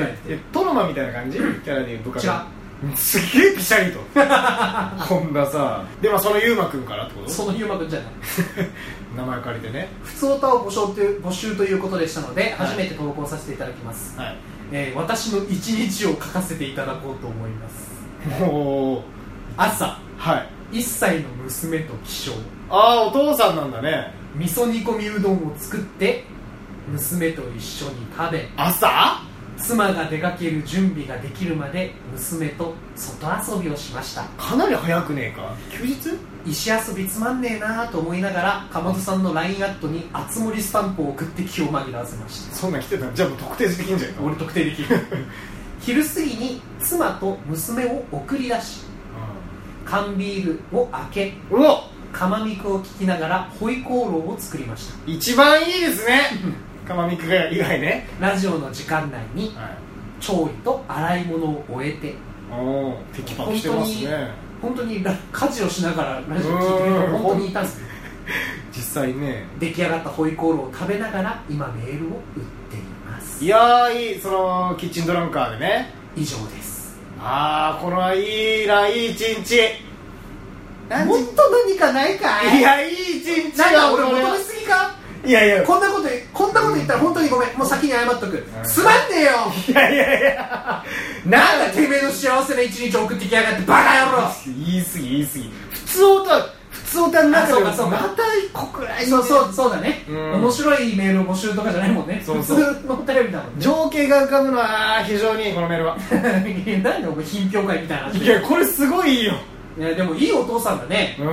トノマみたいな感じ、キャラでいう部下。 違う、 すげえピシャリとこんなさ。でもそのユーマくんからってこと。 そのユーマくんじゃない名前借りてね。 普通歌を募集という募集ということでしたので、はい、初めて投稿させていただきます、はい、えー、私の一日を書かせていただこうと思います。 お朝、 はい、 いっさいの娘と起床。 ああお父さんなんだね。 味噌煮込みうどんを作って娘と一緒に食べ、 朝妻が出かける準備ができるまで娘と外遊びをしました。 かなり早くねえか。休日石遊びつまんねえなと思いながらかまどさんの ライン アットにあつ森スタンプを送って気を紛らわせました。 そんなん来てた。じゃあもう特定できんじゃん。 俺特定できる昼過ぎに妻と娘を送り出し、缶ビールを開け、 うお釜肉を聞きながらホイコーローを作りました。 一番いいですね釜肉が以外ね。 ラジオの時間内に調理と洗い物を終えて、 おテキパキしてますね。 本当に家事をしながらラジオ聞いてる人本当にいたんですよ実際ね。 出来上がったホイコーローを食べながら今メールを打っています。 いやーいい。そのキッチンドランカーでね。 以上です。 あーこれはいいないい一日。 もっと何かないかい。 いやいい一日なんか俺求めすぎか。 いやいやこんなことこんなこと言ったら本当にごめん、もう先に謝っとく、うん、すまんねえよ。 いやいやいやなんだてめえの幸せな一日送ってきやがってバカ野郎。 言い過ぎ言い過ぎ。普通歌普通歌の中でまた一個くらい、ね、 そうそうそうだね、うん、面白いメール募集とかじゃないもんね。 そうそう普通のお便りだもんね。 情景が浮かぶのは非常にいいこのメールはなんでお前品評会みたいな。 いやこれすごいいいよ。 いやでもいいお父さんだね、 うん、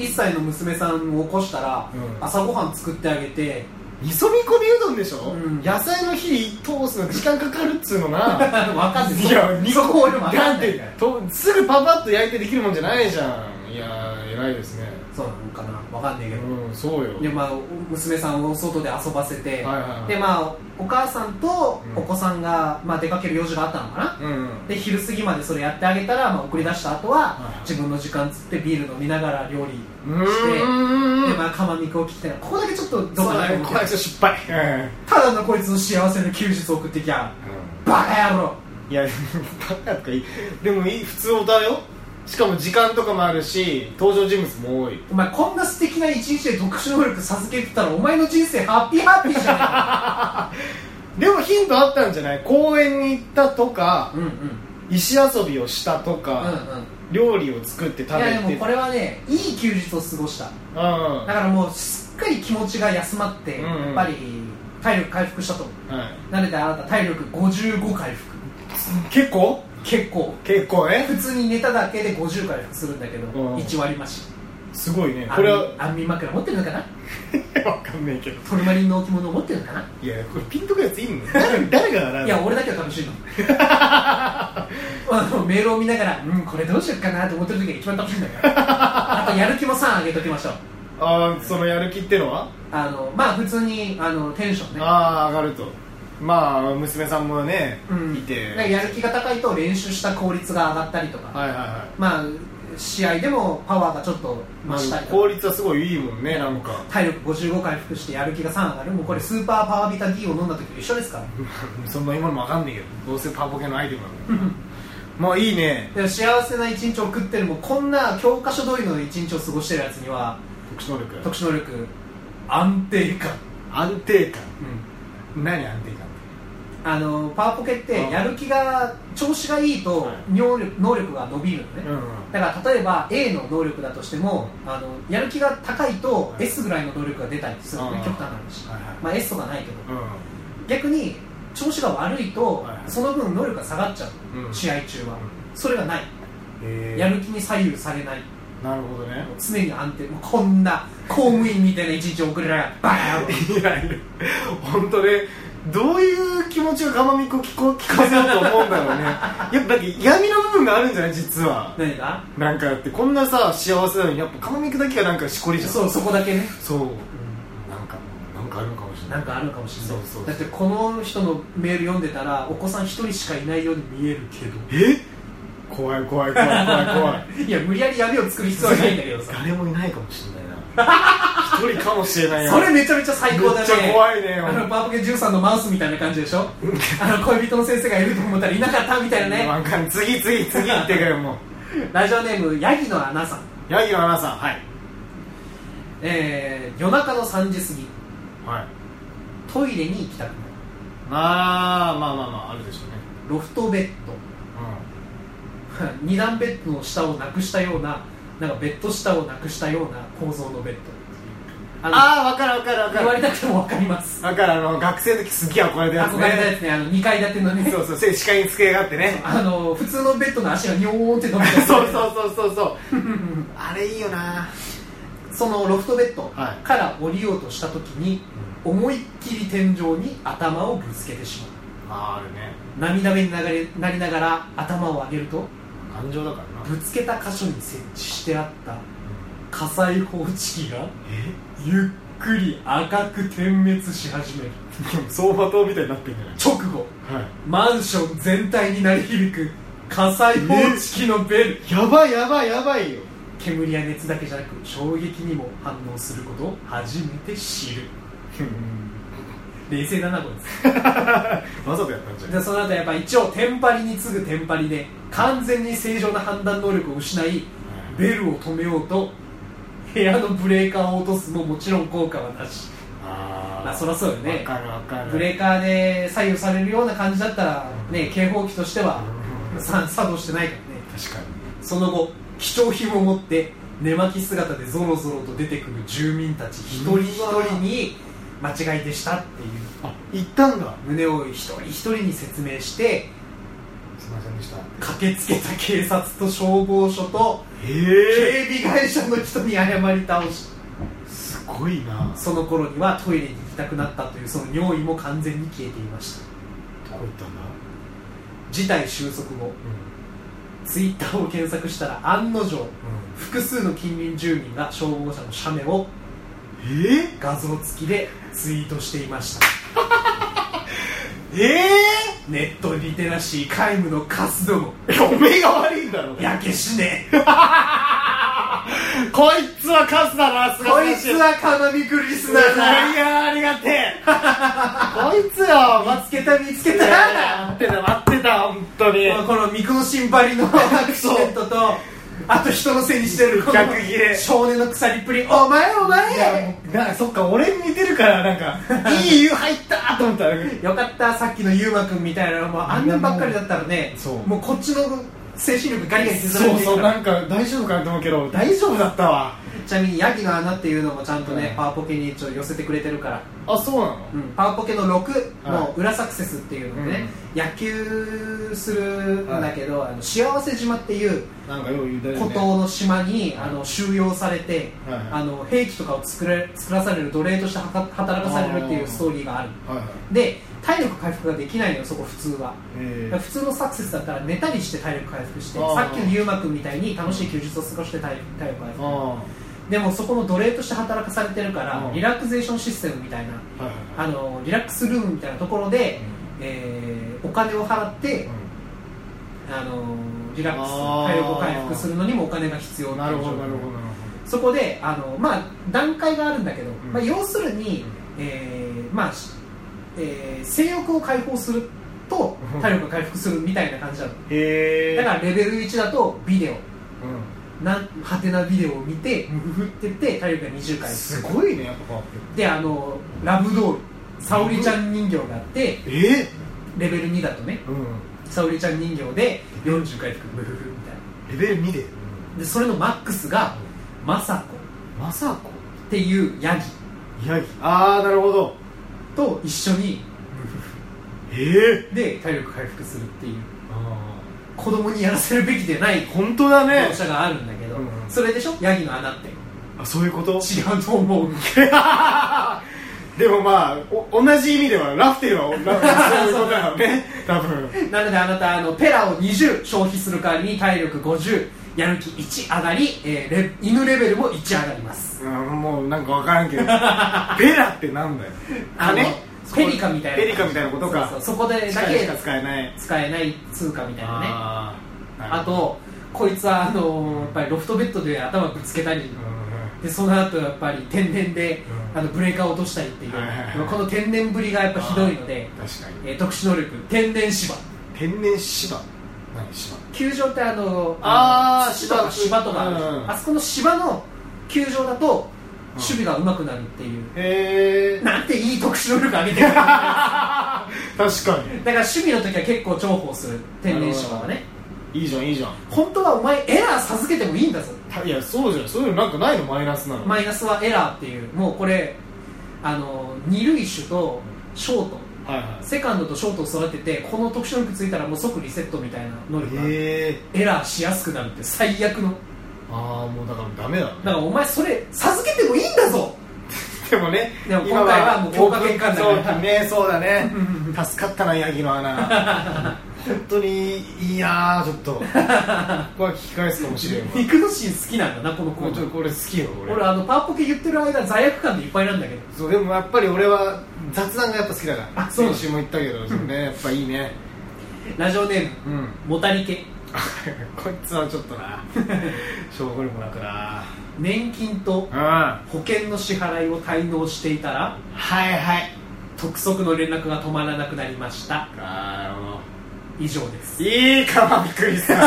いっさいの娘さんを起こしたら、うん、朝ごはん作ってあげて。 味噌煮込みうどんでしょ、うん、野菜の火通すの時間かかるっつうのな分かんない。 いや煮込み分かんないとすぐパパッと焼いてできるもんじゃないじゃん。いやー偉いですね。 そうなのかな分かんないけど、 うん、そうよ。 でまあ娘さんを外で遊ばせて、はいはいはい、でまあお母さんとお子さんが、うんまあ、出かける用事があったのかな、うんうん、で昼過ぎまでそれやってあげたら、まあ、送り出した後は、はい、自分の時間つってビール飲みながら料理してで、まあ、釜肉を切ってここだけちょっとどうかなと思って、これ失敗、うん、ただのこいつの幸せな休日を送ってきゃ、うん、バカ野郎。 いやバカとかいい。でもいい普通オタよ。しかも時間とかもあるし登場人物も多い。 お前こんな素敵な一日で特殊能力授けてたらお前の人生ハッピーハッピーじゃないかでもヒントあったんじゃない。公園に行ったとか、うんうん、石遊びをしたとか、うんうん、料理を作って食べて。 いやでもこれはねいい休日を過ごした、うん、だからもうすっかり気持ちが休まって、うんうん、やっぱり体力回復したと思う、はい、なのであなた体力ごじゅうご回復。 結構結構結構ね。 普通に寝ただけでごじゅう回復するんだけど、うん、いち割増し。 すごいね。これは安眠枕持ってるのかなわかんないけどトルマリンの置物を持ってるのかな。 いやこれピンとくやついいの誰, 誰が洗うの。 いや俺だけは楽しいのあのメールを見ながらうんこれどうしようかなと思ってる時が一番楽しいんだからあとやる気もさん上げときましょう。 ああそのやる気ってのはあのまあ普通にあのテンションね。 ああ上がると。まあ娘さんもね、うん、いてやる気が高いと練習した効率が上がったりとか、はいはいはい、まあ試合でもパワーがちょっと増したりとか、 効率はすごいいいもんね。なんか体力ごじゅうご回復してやる気がさん上がる。もうこれスーパーパワービタ D を飲んだ時と一緒ですからそんな今のも分かんないけどどうせパワポケのアイテムなんだまあいいね。 でも幸せな一日を送ってるもこんな教科書通りの一日を過ごしてるやつには特殊能力特殊能力安定感安定感、うん、何安定感。 あのパワポケってやる気が調子がいいと能力、能力が伸びるのね、うんうん、だから例えば A の能力だとしてもあのやる気が高いと S ぐらいの能力が出たりするのね、極端な話、はいはいまあ、S とかないけど、うん、逆に調子が悪いと、はいはい、その分能力が下がっちゃう、うん、試合中は、うん、それがない、やる気に左右されないなるほどね。 常に安定、こんな公務員みたいな一日送れながらバーンいやいや本当ね、どういう気持ちがかまみこ聞こ聞かせようと思うんだろうねやっぱだって闇の部分があるんじゃない実は。 何がなんかだってこんなさ幸せなのにやっぱかまみこだけがなんかしこりじゃん。 そう、そこだけね。 そう、うん、なんかなんかあるのかもしれない。 なんかあるかもしれない。 そうそうそう。 だってこの人のメール読んでたらお子さん一人しかいないように見えるけど、 え怖い怖い怖い怖い怖いいや無理やり闇を作る必要はないんだけどさ誰もいないかもしれないな一人かもしれないよ。 それめちゃめちゃ最高だね。 めっちゃ怖いね。 あのパーポケじゅうさんのマウスみたいな感じでしょあの恋人の先生がいると思ったらいなかったみたいなね。 わかん次次次言ってくれもうラジオネームヤギのアナさん。 ヤギのアナさん、はい、 えー、夜中のさんじ過ぎ、 はい、 トイレに行きたくなる。 あーまあまあまああるでしょうね。 ロフトベッド、うん、に段ベッドの下をなくしたような、なんかベッド下をなくしたような構造のベッド。 ああー分かる分かる分かる。 言われなくても分かります。 分かる。あの学生の時すっげえ憧れたやつね。 憧れたやつね。あのにかい建てのね。 そうそう、視界につけがあってね。 あの普通のベッドの足がニョーンって伸びてるそうそうそうそうそうあれいいよな。 そのロフトベッドから降りようとした時に、はい、思いっきり天井に頭をぶつけてしまう。 あーあるね。 涙目になりなりながら頭を上げると、 感情だからな。 ぶつけた箇所に設置してあった火災報知器がゆっくり赤く点滅し始める。 走馬灯みたいになってるんじゃない。 直後、 はい、 マンション全体に鳴り響く火災報知器のベル。 やばいやばいやばいよ。 煙や熱だけじゃなく衝撃にも反応することを初めて知る冷静だなこいつわざとやったんじゃない。 でその後やっぱ一応テンパりに次ぐテンパりで完全に正常な判断能力を失い、ベルを止めようと部屋のブレーカーを落とすももちろん効果はなし。 あまあそりゃそうよね。 わかるわかる。 ブレーカーで左右されるような感じだったらね、警報器としてはさ作動してないからね。 確かに。 その後貴重品を持って寝巻き姿でゾロゾロと出てくる住民たち一人一人に間違いでしたっていう、 あ、言ったんだ。 胸を一人一人に説明して、 すいませんでした。 駆けつけた警察と消防署と警備会社の人に謝り倒し、 すごいな。 その頃にはトイレに行きたくなったというその尿意も完全に消えていました。 どこ行ったんだ。 事態収束後、うん、ツイッターを検索したら案の定、うん、複数の近隣住民が消防車の写メを画像付きでツイートしていましたえー、 ネットリテラシー皆無のカスども。 おめえが悪いんだろ。 やけしねこいつはカスだな。 こいつはカマミクリスナーだ。 いやありがてえこいつよ。 見つけた見つけた。 待ってた待ってた本当に。 このミクノシンバリのアクシデントとあと人のせいにしてるこの少年の腐りっぷり。お前お前な、そっか俺に似てるからなんかいい湯入ったと思ったらよかった。さっきのユーマくんみたいなもうあんなんばっかりだったらね、もうこっちの精神力ガリガリ削られてるから。 そうそうなんか大丈夫かなと思うけど大丈夫だったわ。 ちなみにヤギの穴っていうのもちゃんとね、うん、パワポケにちょっと寄せてくれてるから。 あ、そうなの、 うん、パワポケのろくの裏サクセスっていうのでね、うん、野球するんだけど、はい、あの幸せ島っていう孤島の島に、はい、あの収容されて、はい、あの兵器とかを作れ作らされる奴隷として働かされるっていうストーリーがある。はいはい、で体力回復ができないのよそこ普通は。普通のサクセスだったら寝たりして体力回復して、さっきのユーマくんみたいに楽しい休日を過ごして体力回復。でもそこの奴隷として働かされてるから、リラクゼーションシステムみたいな、あのリラックスルームみたいなところで、うん、えー、お金を払って、うん、あのリラックス体力を回復するのにもお金が必要っていう状況。そこであの、まあ、段階があるんだけど、うん、まあ、要するに、えーまあえー、性欲を解放すると体力が回復するみたいな感じなの。へー。だからレベルいちだとビデオ、うん、なんはてなビデオを見てムフフって言って体力がにじゅうかい。 すごいねやっぱ変わってる。 であのラブドール沙織ちゃん人形があって、えー、レベルにだとね、うん、沙織ちゃん人形でよんじゅうかい復ムフフみたいな。 レベルにで、うん、 でそれのマックスがマサコマサコっていうヤギヤギ。ああなるほど。 と一緒にムフフ、 えー、で体力回復するっていう。子供にやらせるべきでない本当だね描写があるんだけど、 うん、 それでしょヤギの穴って。 あ、そういうこと？ 違うと思うでもまあお同じ意味ではラフテルはそういうことだよね多分。 なのであなたあのペラをにじゅう消費する代わりに体力ごじゅう、やる気いち上がり、えー、レ犬レベルもいち上がります。 うん、もうなんか分からんけどペラってなんだよ。 あのペリカみたいなペリカみたいなことか。 そうそう、そこでだけしか使えない使えない通貨みたいなね。 あ, あとこいつはあのやっぱりロフトベッドで頭ぶつけたり、うん、でその後やっぱり天然で、うん、あのブレーカーを落としたりっていう、はいはいはい、この天然ぶりがやっぱひどいので、 確かに、 えー、特殊能力天然芝。 天然芝、何芝？ 球場ってあのああ芝とか芝とかある、うん、あそこの芝の球場だと守備が上手くなるっていう、 へえ、 なんていい特殊能力上げてるか確かに。 だから守備の時は結構重宝する天然芝はね。 いいじゃんいいじゃん。 本当はお前エラー授けてもいいんだぞ。 いやそうじゃん、そういうのなんかないの？マイナスなの？ マイナスはエラーっていう、もうこれあの二塁手とショート、はいはい、セカンドとショートを育ててこの特殊能力ついたらもう即リセットみたいな能力がエラーしやすくなるって最悪の。 ああ、もうだからダメだ、ね、 だからお前それ授けてもいいんだぞでもね、 でも今回はもう強化欠陥だからね。そうだね助かったなヤギの穴本当にいやーちょっとここは聞き返すかもしれんわ。 肉のシーン好きなんだなこのコーナー。 これ好きよ俺。 俺あのパワポケ言ってる間罪悪感でいっぱいなんだけど。 そうでもやっぱり俺は雑談がやっぱ好きだから。 あ、そう。 先週も言ったけど、ね、やっぱいいね。 ラジオネーム、うん、もたりけこいつはちょっとな証拠力なくな。 年金と保険の支払いを滞納していたら、 はいはい督促の連絡が止まらなくなりました。 なるほど、 以上です。 いいかまびっくりした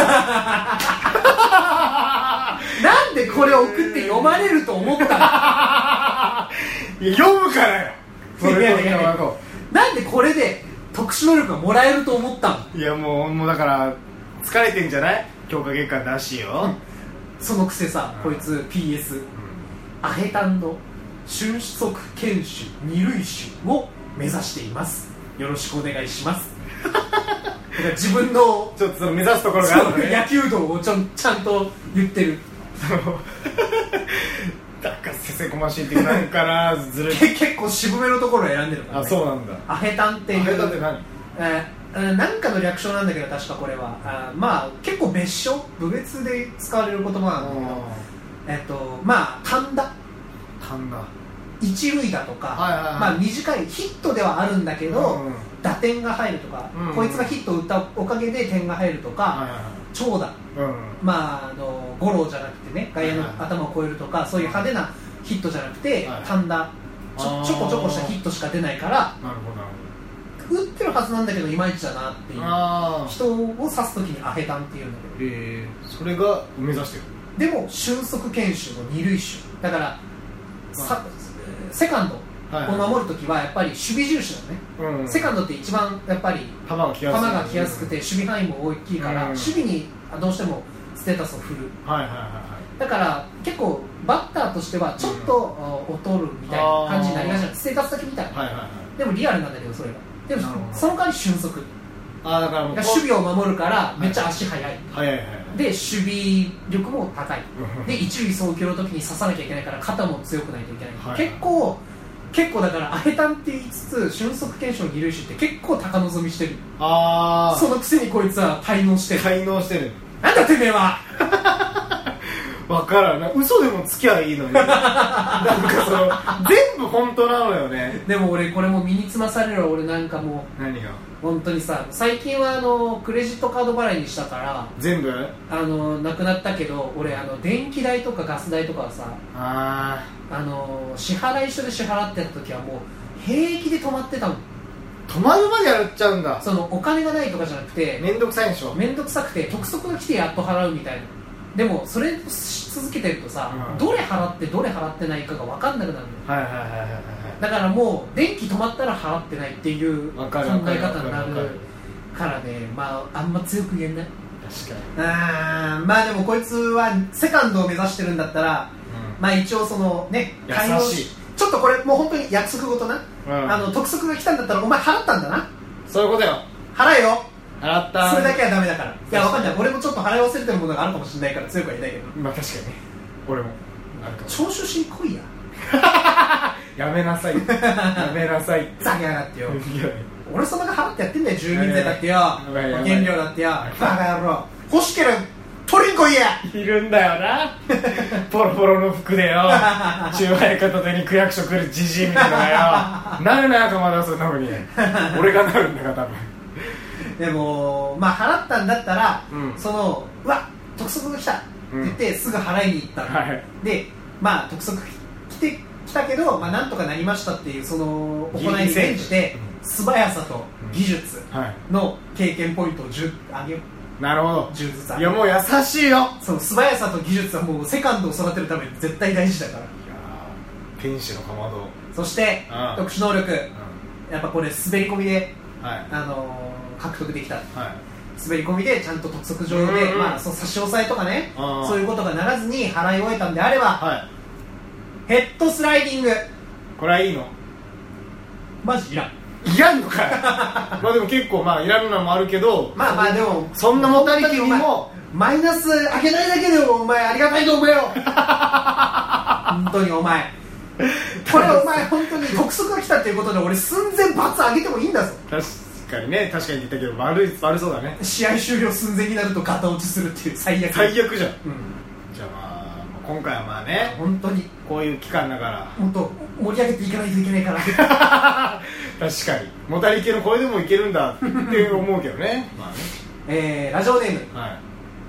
なんでこれ送って読まれると思ったのいや読むからよ。それいやいやいやなんでこれで特殊能力がもらえると思ったの。 いやもう、もうだから疲れてんじゃない？強化月間だしよ、 うん、そのくせさ、うん、こいつ ピーエス、うん、アヘタンの俊足犬種二塁手を目指しています。よろしくお願いしますだから自分のちょっとその目指すところがあるのね。 野球道をちょちゃんと言ってるなんかせせこましいっていうなんかなずるい結構渋めのところを選んでるから、ね、 あ、そうなんだ。 アヘタンっていうアヘタンって何？ えー、なんかの略称なんだけど確かこれはあまあ結構別称部別で使われる言葉なんだけど、えっとまあ単打単打一塁打とか、はいはいはい、まあ短いヒットではあるんだけど、うんうん、打点が入るとか、うんうん、こいつがヒットを打ったおかげで点が入るとか、はいはいはい、長打、うんうん、まああのゴロじゃなくてね外野の頭を越えるとか、はいはい、そういう派手なヒットじゃなくて、はいはい、単打ちょ、ちょこちょこしたヒットしか出ないから、 なるほど打ってるはずなんだけどいまいちだなっていう人を指すときにアヘタンっていうんだけど、 えー、それが目指してる。 でも俊足犬種の二塁手だからさセカンドを守るときはやっぱり守備重視だね、はいはい、セカンドって一番やっぱり球が来やす, 球が来やすくて守備範囲も大きいから、うん、守備にどうしてもステータスを振る、 はいはいはいはい、だから結構バッターとしてはちょっと劣るみたいな感じになりがちな、うん、ステータスだけみたいな、はいはいはい、でもリアルなんだけどそれがでもその代わり俊足あだからもう守備を守るからめっちゃ足速い、 はいはいはいはい、 で守備力も高いで一塁送球の時に刺さなきゃいけないから肩も強くないといけない、はいはい、結構結構だからアヘタンって言いつつ俊足犬種の二塁手って結構高望みしてる。 あそのくせにこいつは滞納してる滞納してるなんだてめえは分からんな、嘘でもつきゃいいのになんかその全部本当なのよね。 でも俺これも身につまされる。俺なんかもう何が本当にさ最近はあのクレジットカード払いにしたから全部あのなくなったけど俺あの電気代とかガス代とかはさああの支払い書で支払ってた時はもう平気で止まってたの。 止まるまでやっちゃうんだ。 そのお金がないとかじゃなくてめんどくさいでしょ。 めんどくさくて督促が来てやっと払うみたいな。でもそれし続けてるとさ、うん、どれ払ってどれ払ってないかが分かんなくなるのよ。 はいはいはいはいはい。 だからもう電気止まったら払ってないっていう考え方になるからね、まああんま強く言えない。 確かに。 あまあでもこいつはセカンドを目指してるんだったら、うん、まあ一応そのね優しい。 ちょっとこれもう本当に約束事な、うん、あの督促が来たんだったらお前払ったんだな。 そういうことよ。 払えよ。 払った。 それだけはダメだから。いや分かんない、俺もちょっと払い忘れてるものがあるかもしれないから強くは言えないけど。 まあ確かにね、俺もあるかも。 徴収しに来いややめなさいやめなさいふざけやがってよ俺様が払ってやってんだよ、住民税だってよ、保険料だってよ、バカ野郎。欲しければ取りに来いや。 いるんだよなポロポロの服でよチューハイ片手に区役所来るジジイみたいなのがよなるな、鎌田そんなふうに俺がなるんだから多分。 でもまあ払ったんだったら、うん、そのうわ督促が来たって言って、うん、すぐ払いに行ったの、はい、でまあ督促来て来たけど、まあ、なんとかなりましたっていうその行いに転じて、うん、素早さと技術の経験ポイントをじゅう上げよう。 なるほど。 じゅうずつ。 いやもう優しいよ。 その素早さと技術はもうセカンドを育てるために絶対大事だから。いや天使のかまど。 そして特殊能力、うん、やっぱこれ滑り込みで、はい、あのー、獲得できた、はい、滑り込みでちゃんと督促上で、まあ、その差し押さえとかね、そういうことがならずに払い終えたんであれば、はい、ヘッドスライディング。 これはいいの？ マジいらん。 いらんのかよまあでも結構まあいらんのもあるけど、 まあまあでもそんなもたりきにもマイナス上げないだけでもお前ありがたいと思うよ本当にお前これお前本当に督促が来たっていうことで俺寸前罰上げてもいいんだぞ。 確かにね、確かに言ったけど悪い、悪そうだね。 試合終了寸前になるとガタ落ちするっていう最悪。 最悪じゃん、うん、じゃあまあ今回はまあね、 本当にこういう期間だからもっと盛り上げていかないといけないから確かにもたり系のこれでもいけるんだって思うけどねまあね、 えー、ラジオネーム、はい、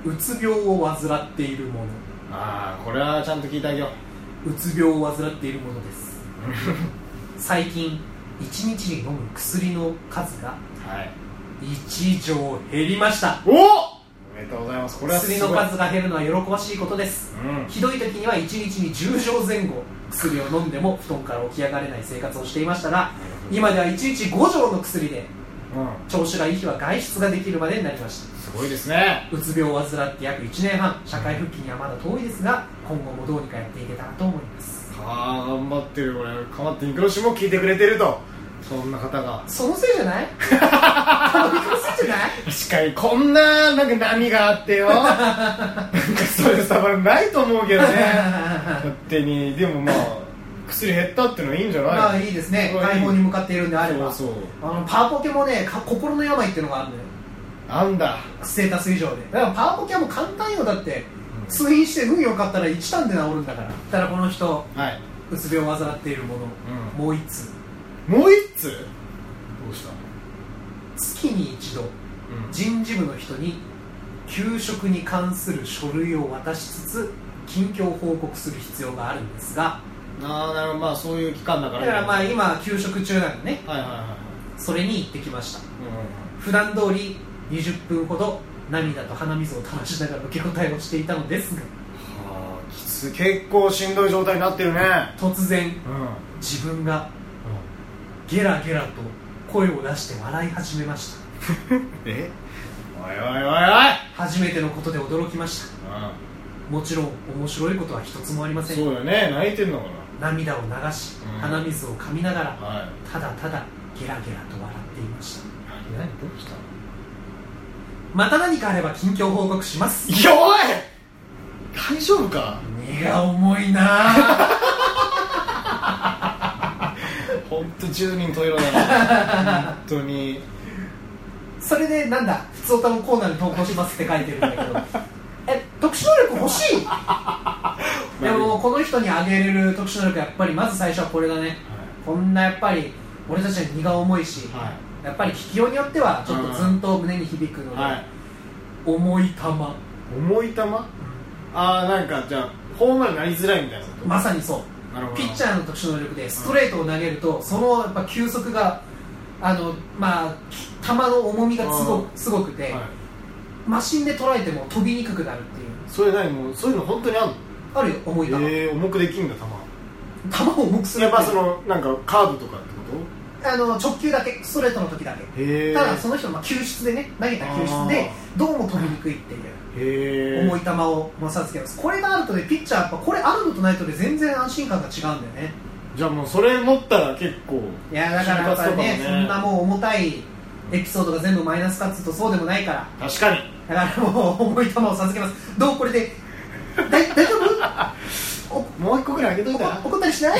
うつ病を患っているもの。 ああ、これはちゃんと聞いてあげよう。うつ病を患っているものです最近いちにちに飲む薬の数がいちじょう減りました。 おお、おめでとうございます。これは薬の数が減るのは喜ばしいことです、うん、ひどい時にはいちにちにじゅうじょうぜん後薬を飲んでも布団から起き上がれない生活をしていましたが、今ではいちにちごじょうの薬で、うん、調子がいい日は外出ができるまでになりました。 すごいですね。 うつ病を患って約いちねんはん、社会復帰にはまだ遠いですが今後もどうにかやっていけたらと思います。 ああ、頑張ってる。これかまってニクロシも聞いてくれてると、そんな方が。 そのせいじゃないかのせいじゃない。 確かにこんななんか波があってよなんかストレスたまらないと思うけどね勝手に。でもまあ薬減ったってのはいいんじゃない。 まあいいですね。解放に向かっているんであれば。 そうそう、 あのパワポケもね、心の病っていうのがあるんだよ。 あんだ、 ステータス以上で。だからパワポケはもう簡単よ。だって通院して運良かったらいちターンで治るんだから。だからこの人、はい、うつ病を患っているもの、うん、もういっつもういっつどうした？ 月に一度、うん、人事部の人に給食に関する書類を渡しつつ近況報告する必要があるんですが、 ああ、なるほど。まあそういう期間だから、ね、 だからまあ今給食中なんでね、 はいはいはいはい、 それに行ってきました、うん、普段通りにじゅっぷんほど涙と鼻水を垂らしながら受け答えをしていたのですが、はあ、きつい。結構しんどい状態になってるね。 突然、うん、自分が、うん、ゲラゲラと声を出して笑い始めましたえおいおいおいおい、 初めてのことで驚きました、うん、もちろん面白いことは一つもありません。 そうだね、泣いてんのかな。 涙を流し、うん、鼻水を噛みながら、はい、ただただゲラゲラと笑っていました。 何何どうしたの。 また何かあれば近況報告します。 よおい、大丈夫か。 荷が重いなほんとじゅうにん十色だな本当に。 それでなんだ、普通歌のコーナーに投稿しますって書いてるんだけどえ、特殊能力欲しいでもこの人にあげれる特殊能力やっぱりまず最初はこれだね、はい、こんなやっぱり俺たちは荷が重いし、はい、やっぱり聞きようによってはちょっとズンと胸に響くので、はい、重い球。 重い球、うん、ああ、なんかじゃあホームランになりづらいみたいなこと。 まさにそう。ピッチャーの特殊能力でストレートを投げると、うん、そのやっぱ球速があの、まあ、球の重みがすごく、すごくて、はい、マシンで捉えても飛びにくくなるっていう。 それ何、もうそういうの本当にあるの？ あるよ、重い球。 えー、重くできるんだ、球。 球を重くする。 やっぱそのなんかカーブとかってこと？ あの直球だけ、ストレートの時だけ。 へー。 ただその人の球質でね、投げた球質でどうも飛びにくいっていう。 へー。 重い球を摩擦つけます。これがあるとね、ピッチャーやっぱこれあるのとないとで全然安心感が違うんだよね。 じゃあもうそれ持ったら結構。 いやだからやっぱりね、そんなもう重たいエピソードが全部マイナスかっつうとそうでもないから。 確かに。 だからもう重い球を授けます。どうこれで大大丈夫？ もう一個ぐらいあげといたら怒ったりしない？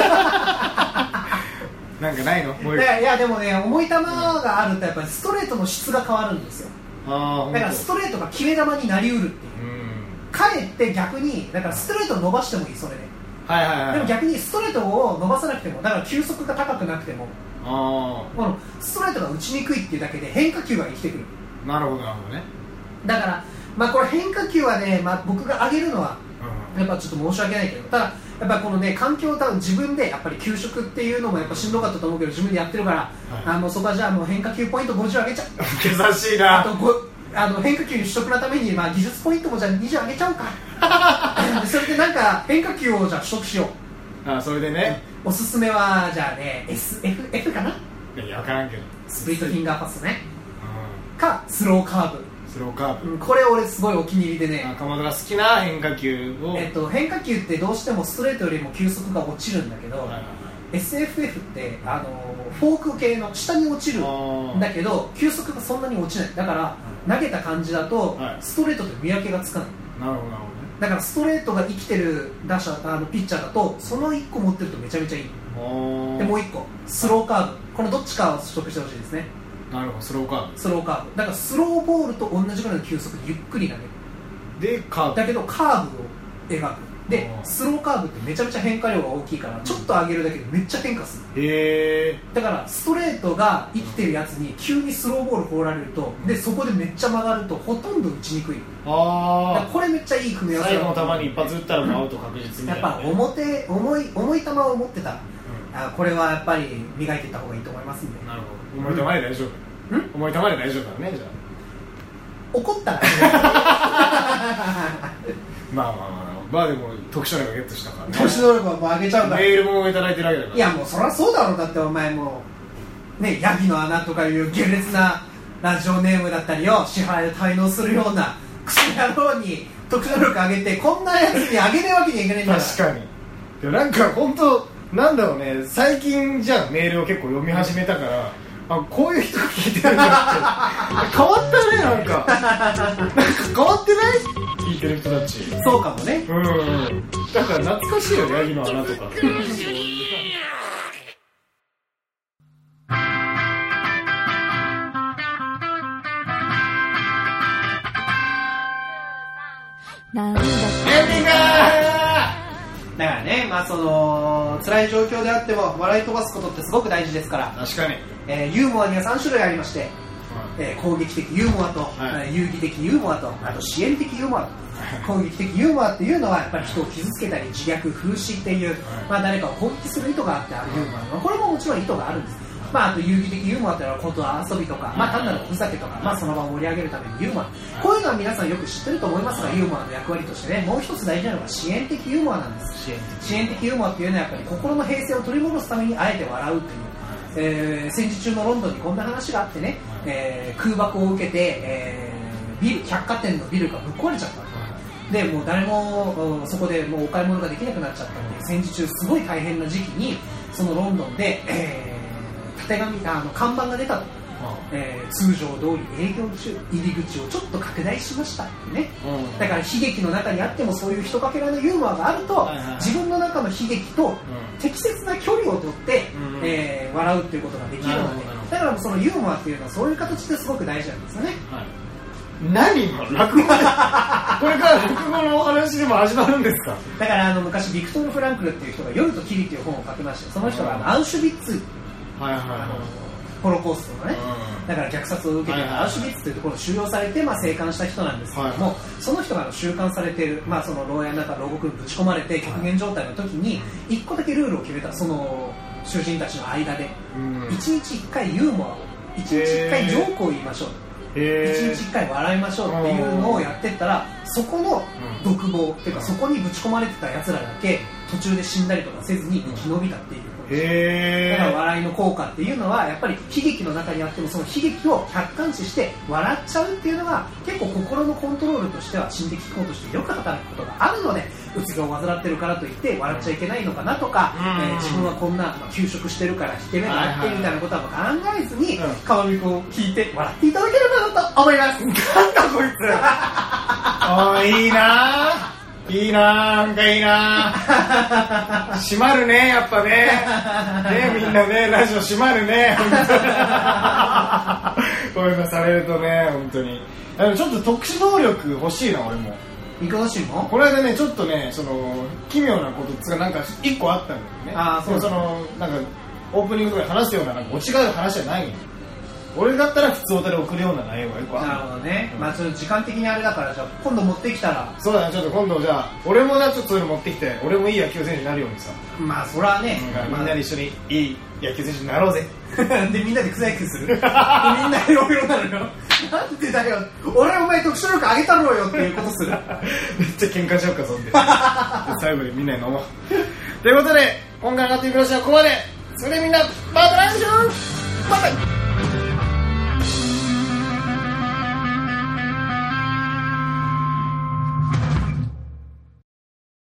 なんかないの？もういやいやでもね、重い球があるとやっぱりストレートの質が変わるんですよ。 あだからストレートが決め球になりうるっていう、かえって逆にだからストレートを伸ばしてもいい、それで、 はいはいはい、 でも逆にストレートを伸ばさなくても、だから球速が高くなくても、あこのストレートが打ちにくいっていうだけで変化球が生きてくる。 なるほどなるほどね。 だからまあこれ変化球はね、まあ、僕が上げるのはやっぱちょっと申し訳ないけど、ただやっぱこのね環境を多分自分でやっぱり球速っていうのもやっぱしんどかったと思うけど自分でやってるから、はい、あのそこはじゃあもう変化球ポイントごじゅう上げちゃう。 優しいな。 あとあの変化球取得のために、まあ、技術ポイントもじゃあにじゅう上げちゃおうか。それでなんか変化球をじゃあ取得しよう。あそれでね、 おすすめはじゃあね エスエフエフ かな。 いや分からんけどスプリットフィンガーパスね、うん、かスローカーブ。 スローカーブ、 うん、これ俺すごいお気に入りでね、 かまどが好きな変化球を、 えっと、変化球ってどうしてもストレートよりも球速が落ちるんだけど、はいはいはい、エスエフエフ ってあのフォーク系の下に落ちるんだけど球速がそんなに落ちない。だから投げた感じだと、はい、ストレートと見分けがつかない。 なるほどなるほどね。 だからストレートが生きてる打者あのピッチャーだとそのいっこ持ってるとめちゃめちゃいい。でもういっこスローカーブ、このどっちかを取得してほしいですね。 なるほど、スローカーブ。 スローカーブだからスローボールと同じぐらいの球速でゆっくり投げる。 でカーブだけどカーブを描く。でスローカーブってめちゃめちゃ変化量が大きいからちょっと上げるだけでめっちゃ変化する。 へえ。 だからストレートが生きてるやつに急にスローボール放られると、でそこでめっちゃ曲がるとほとんど打ちにくい。 ああ、 これめっちゃいい組み合わせ。 最後の球に一発打ったらもうアウト確実みたいな、 やっぱ表重い重い球を持ってたら、うん、あこれはやっぱり磨いていった方がいいと思いますんで。 なるほど。重い球で大丈夫、うん、重い球で大丈夫だね。じゃあ怒ったらまあまあまあまあでも特殊能力ゲットしたからね。 特殊能力はもう上げちゃうんだ。 メールもいただいてるわけだから。 いやもうそりゃそうだろう。だってお前もうねヤギの穴とかいう下劣なラジオネームだったりを支払いで滞納するようなクソ野郎に特殊能力上げてこんなやつに上げねえわけにはいけないんだから。 確かに。でもなんか本当なんだろうね、最近じゃあメールを結構読み始めたから、あこういう人が聞いてるんだって変わったね。なんかなんか変わってない？聞いてる人たち。 そうかもね。 うん、だから懐かしいよね、ヤギの穴とか。 エンディングだからね、まあその辛い状況であっても笑い飛ばすことってすごく大事ですから。 確かに、 えー、ユーモアにはさん種類ありまして、はいえー、攻撃的ユーモアと、はい、遊戯的ユーモアと、あと支援的ユーモアと。攻撃的ユーモアっていうのはやっぱり人を傷つけたり自虐風刺っていう、はいまあ、誰かを攻撃する意図があってあるユーモア、まあ、これももちろん意図があるんです。まあ、あと遊戯的ユーモアというのはこと遊びとか、まあ、単なるふざけとか、まあ、その場を盛り上げるためにユーモア、こういうのは皆さんよく知ってると思いますが、ユーモアの役割としてね、もう一つ大事なのが支援的ユーモアなんです。支援的ユーモアっていうのはやっぱり心の平静を取り戻すためにあえて笑うという、えー、戦時中のロンドンにこんな話があってね、えー、空爆を受けて、えー、ビル百貨店のビルがぶっ壊れちゃった。でもう誰もそこでもうお買い物ができなくなっちゃったんで、戦時中すごい大変な時期にそのロンドンで、えー、縦紙あの看板が出たと、えー、通常通り営業中入り口をちょっと拡大しましたってね、うん、だから悲劇の中にあってもそういうひとかけらのユーモアがあると、はいはいはい、自分の中の悲劇と適切な距離をとって、うんえー、笑うっていうことができるので、だからそのユーモアっていうのはそういう形ですごく大事なんですよね、はい何今落語でこれから落語のお話でも始まるんですか。 だからあの昔ビクトル・フランクルっていう人が夜と霧っていう本を書きまして、その人があのアウシュビッツ、はいはいはい、あのホロコーストのね、うん、だから虐殺を受けて、はいはいはい、アウシュビッツというところに収容されて、まあ、生還した人なんですけども、はい、その人が収監されている、まあ、その牢屋の中牢獄にぶち込まれて極限状態の時に一個だけルールを決めた、その囚人たちの間で、うん、いちにちいっかいユーモアをいちにちいっかいジョークを言いましょう、いちにちいっかい笑いましょうっていうのをやってったら、そこの独房っていうかそこにぶち込まれてたやつらだけ途中で死んだりとかせずに生き延びたっていうことです。だから笑いの効果っていうのはやっぱり悲劇の中にあってもその悲劇を客観視して笑っちゃうっていうのが結構心のコントロールとしては心的機構としてよく働くことがあるので、 うつ病を患ってるからといって笑っちゃいけないのかなとか、うんえー、自分はこんな、まあ、休職してるから引け目があってみたいなことは考えずに、うん、川見君を聞いて笑っていただければなと思います。 なんだこいつあいいないいななんかいいな閉まるねやっぱねねみんなねラジオ閉まるねこういうのされるとね本当にちょっと特殊能力欲しいな俺も。 いかがしいの？ この間ねちょっとねその奇妙なことつかなんか一個あったんだよね。 あそうそのなんかオープニングとかで話すようななんか落ちがある話じゃないの。俺だったら普通おたで送るような内容がよくある。 なるほどね、うん、まあちょっと時間的にあれだからじゃあ今度持ってきたらそうだねちょっと今度じゃあ俺もなちょっとそういうの持ってきて俺もいい野球選手になるようにさまあそれはね、 うん、みんなで一緒にいい野球選手になろうぜでみんなで草野球するみんなヘロヘロなのよなんでだよ俺お前特殊能力上げたろうよっていうことするめっちゃ喧嘩しようかそんで最後にみんなに飲もうということで今回上がっていく話はここまで。それでみんなまた来週バイバイ。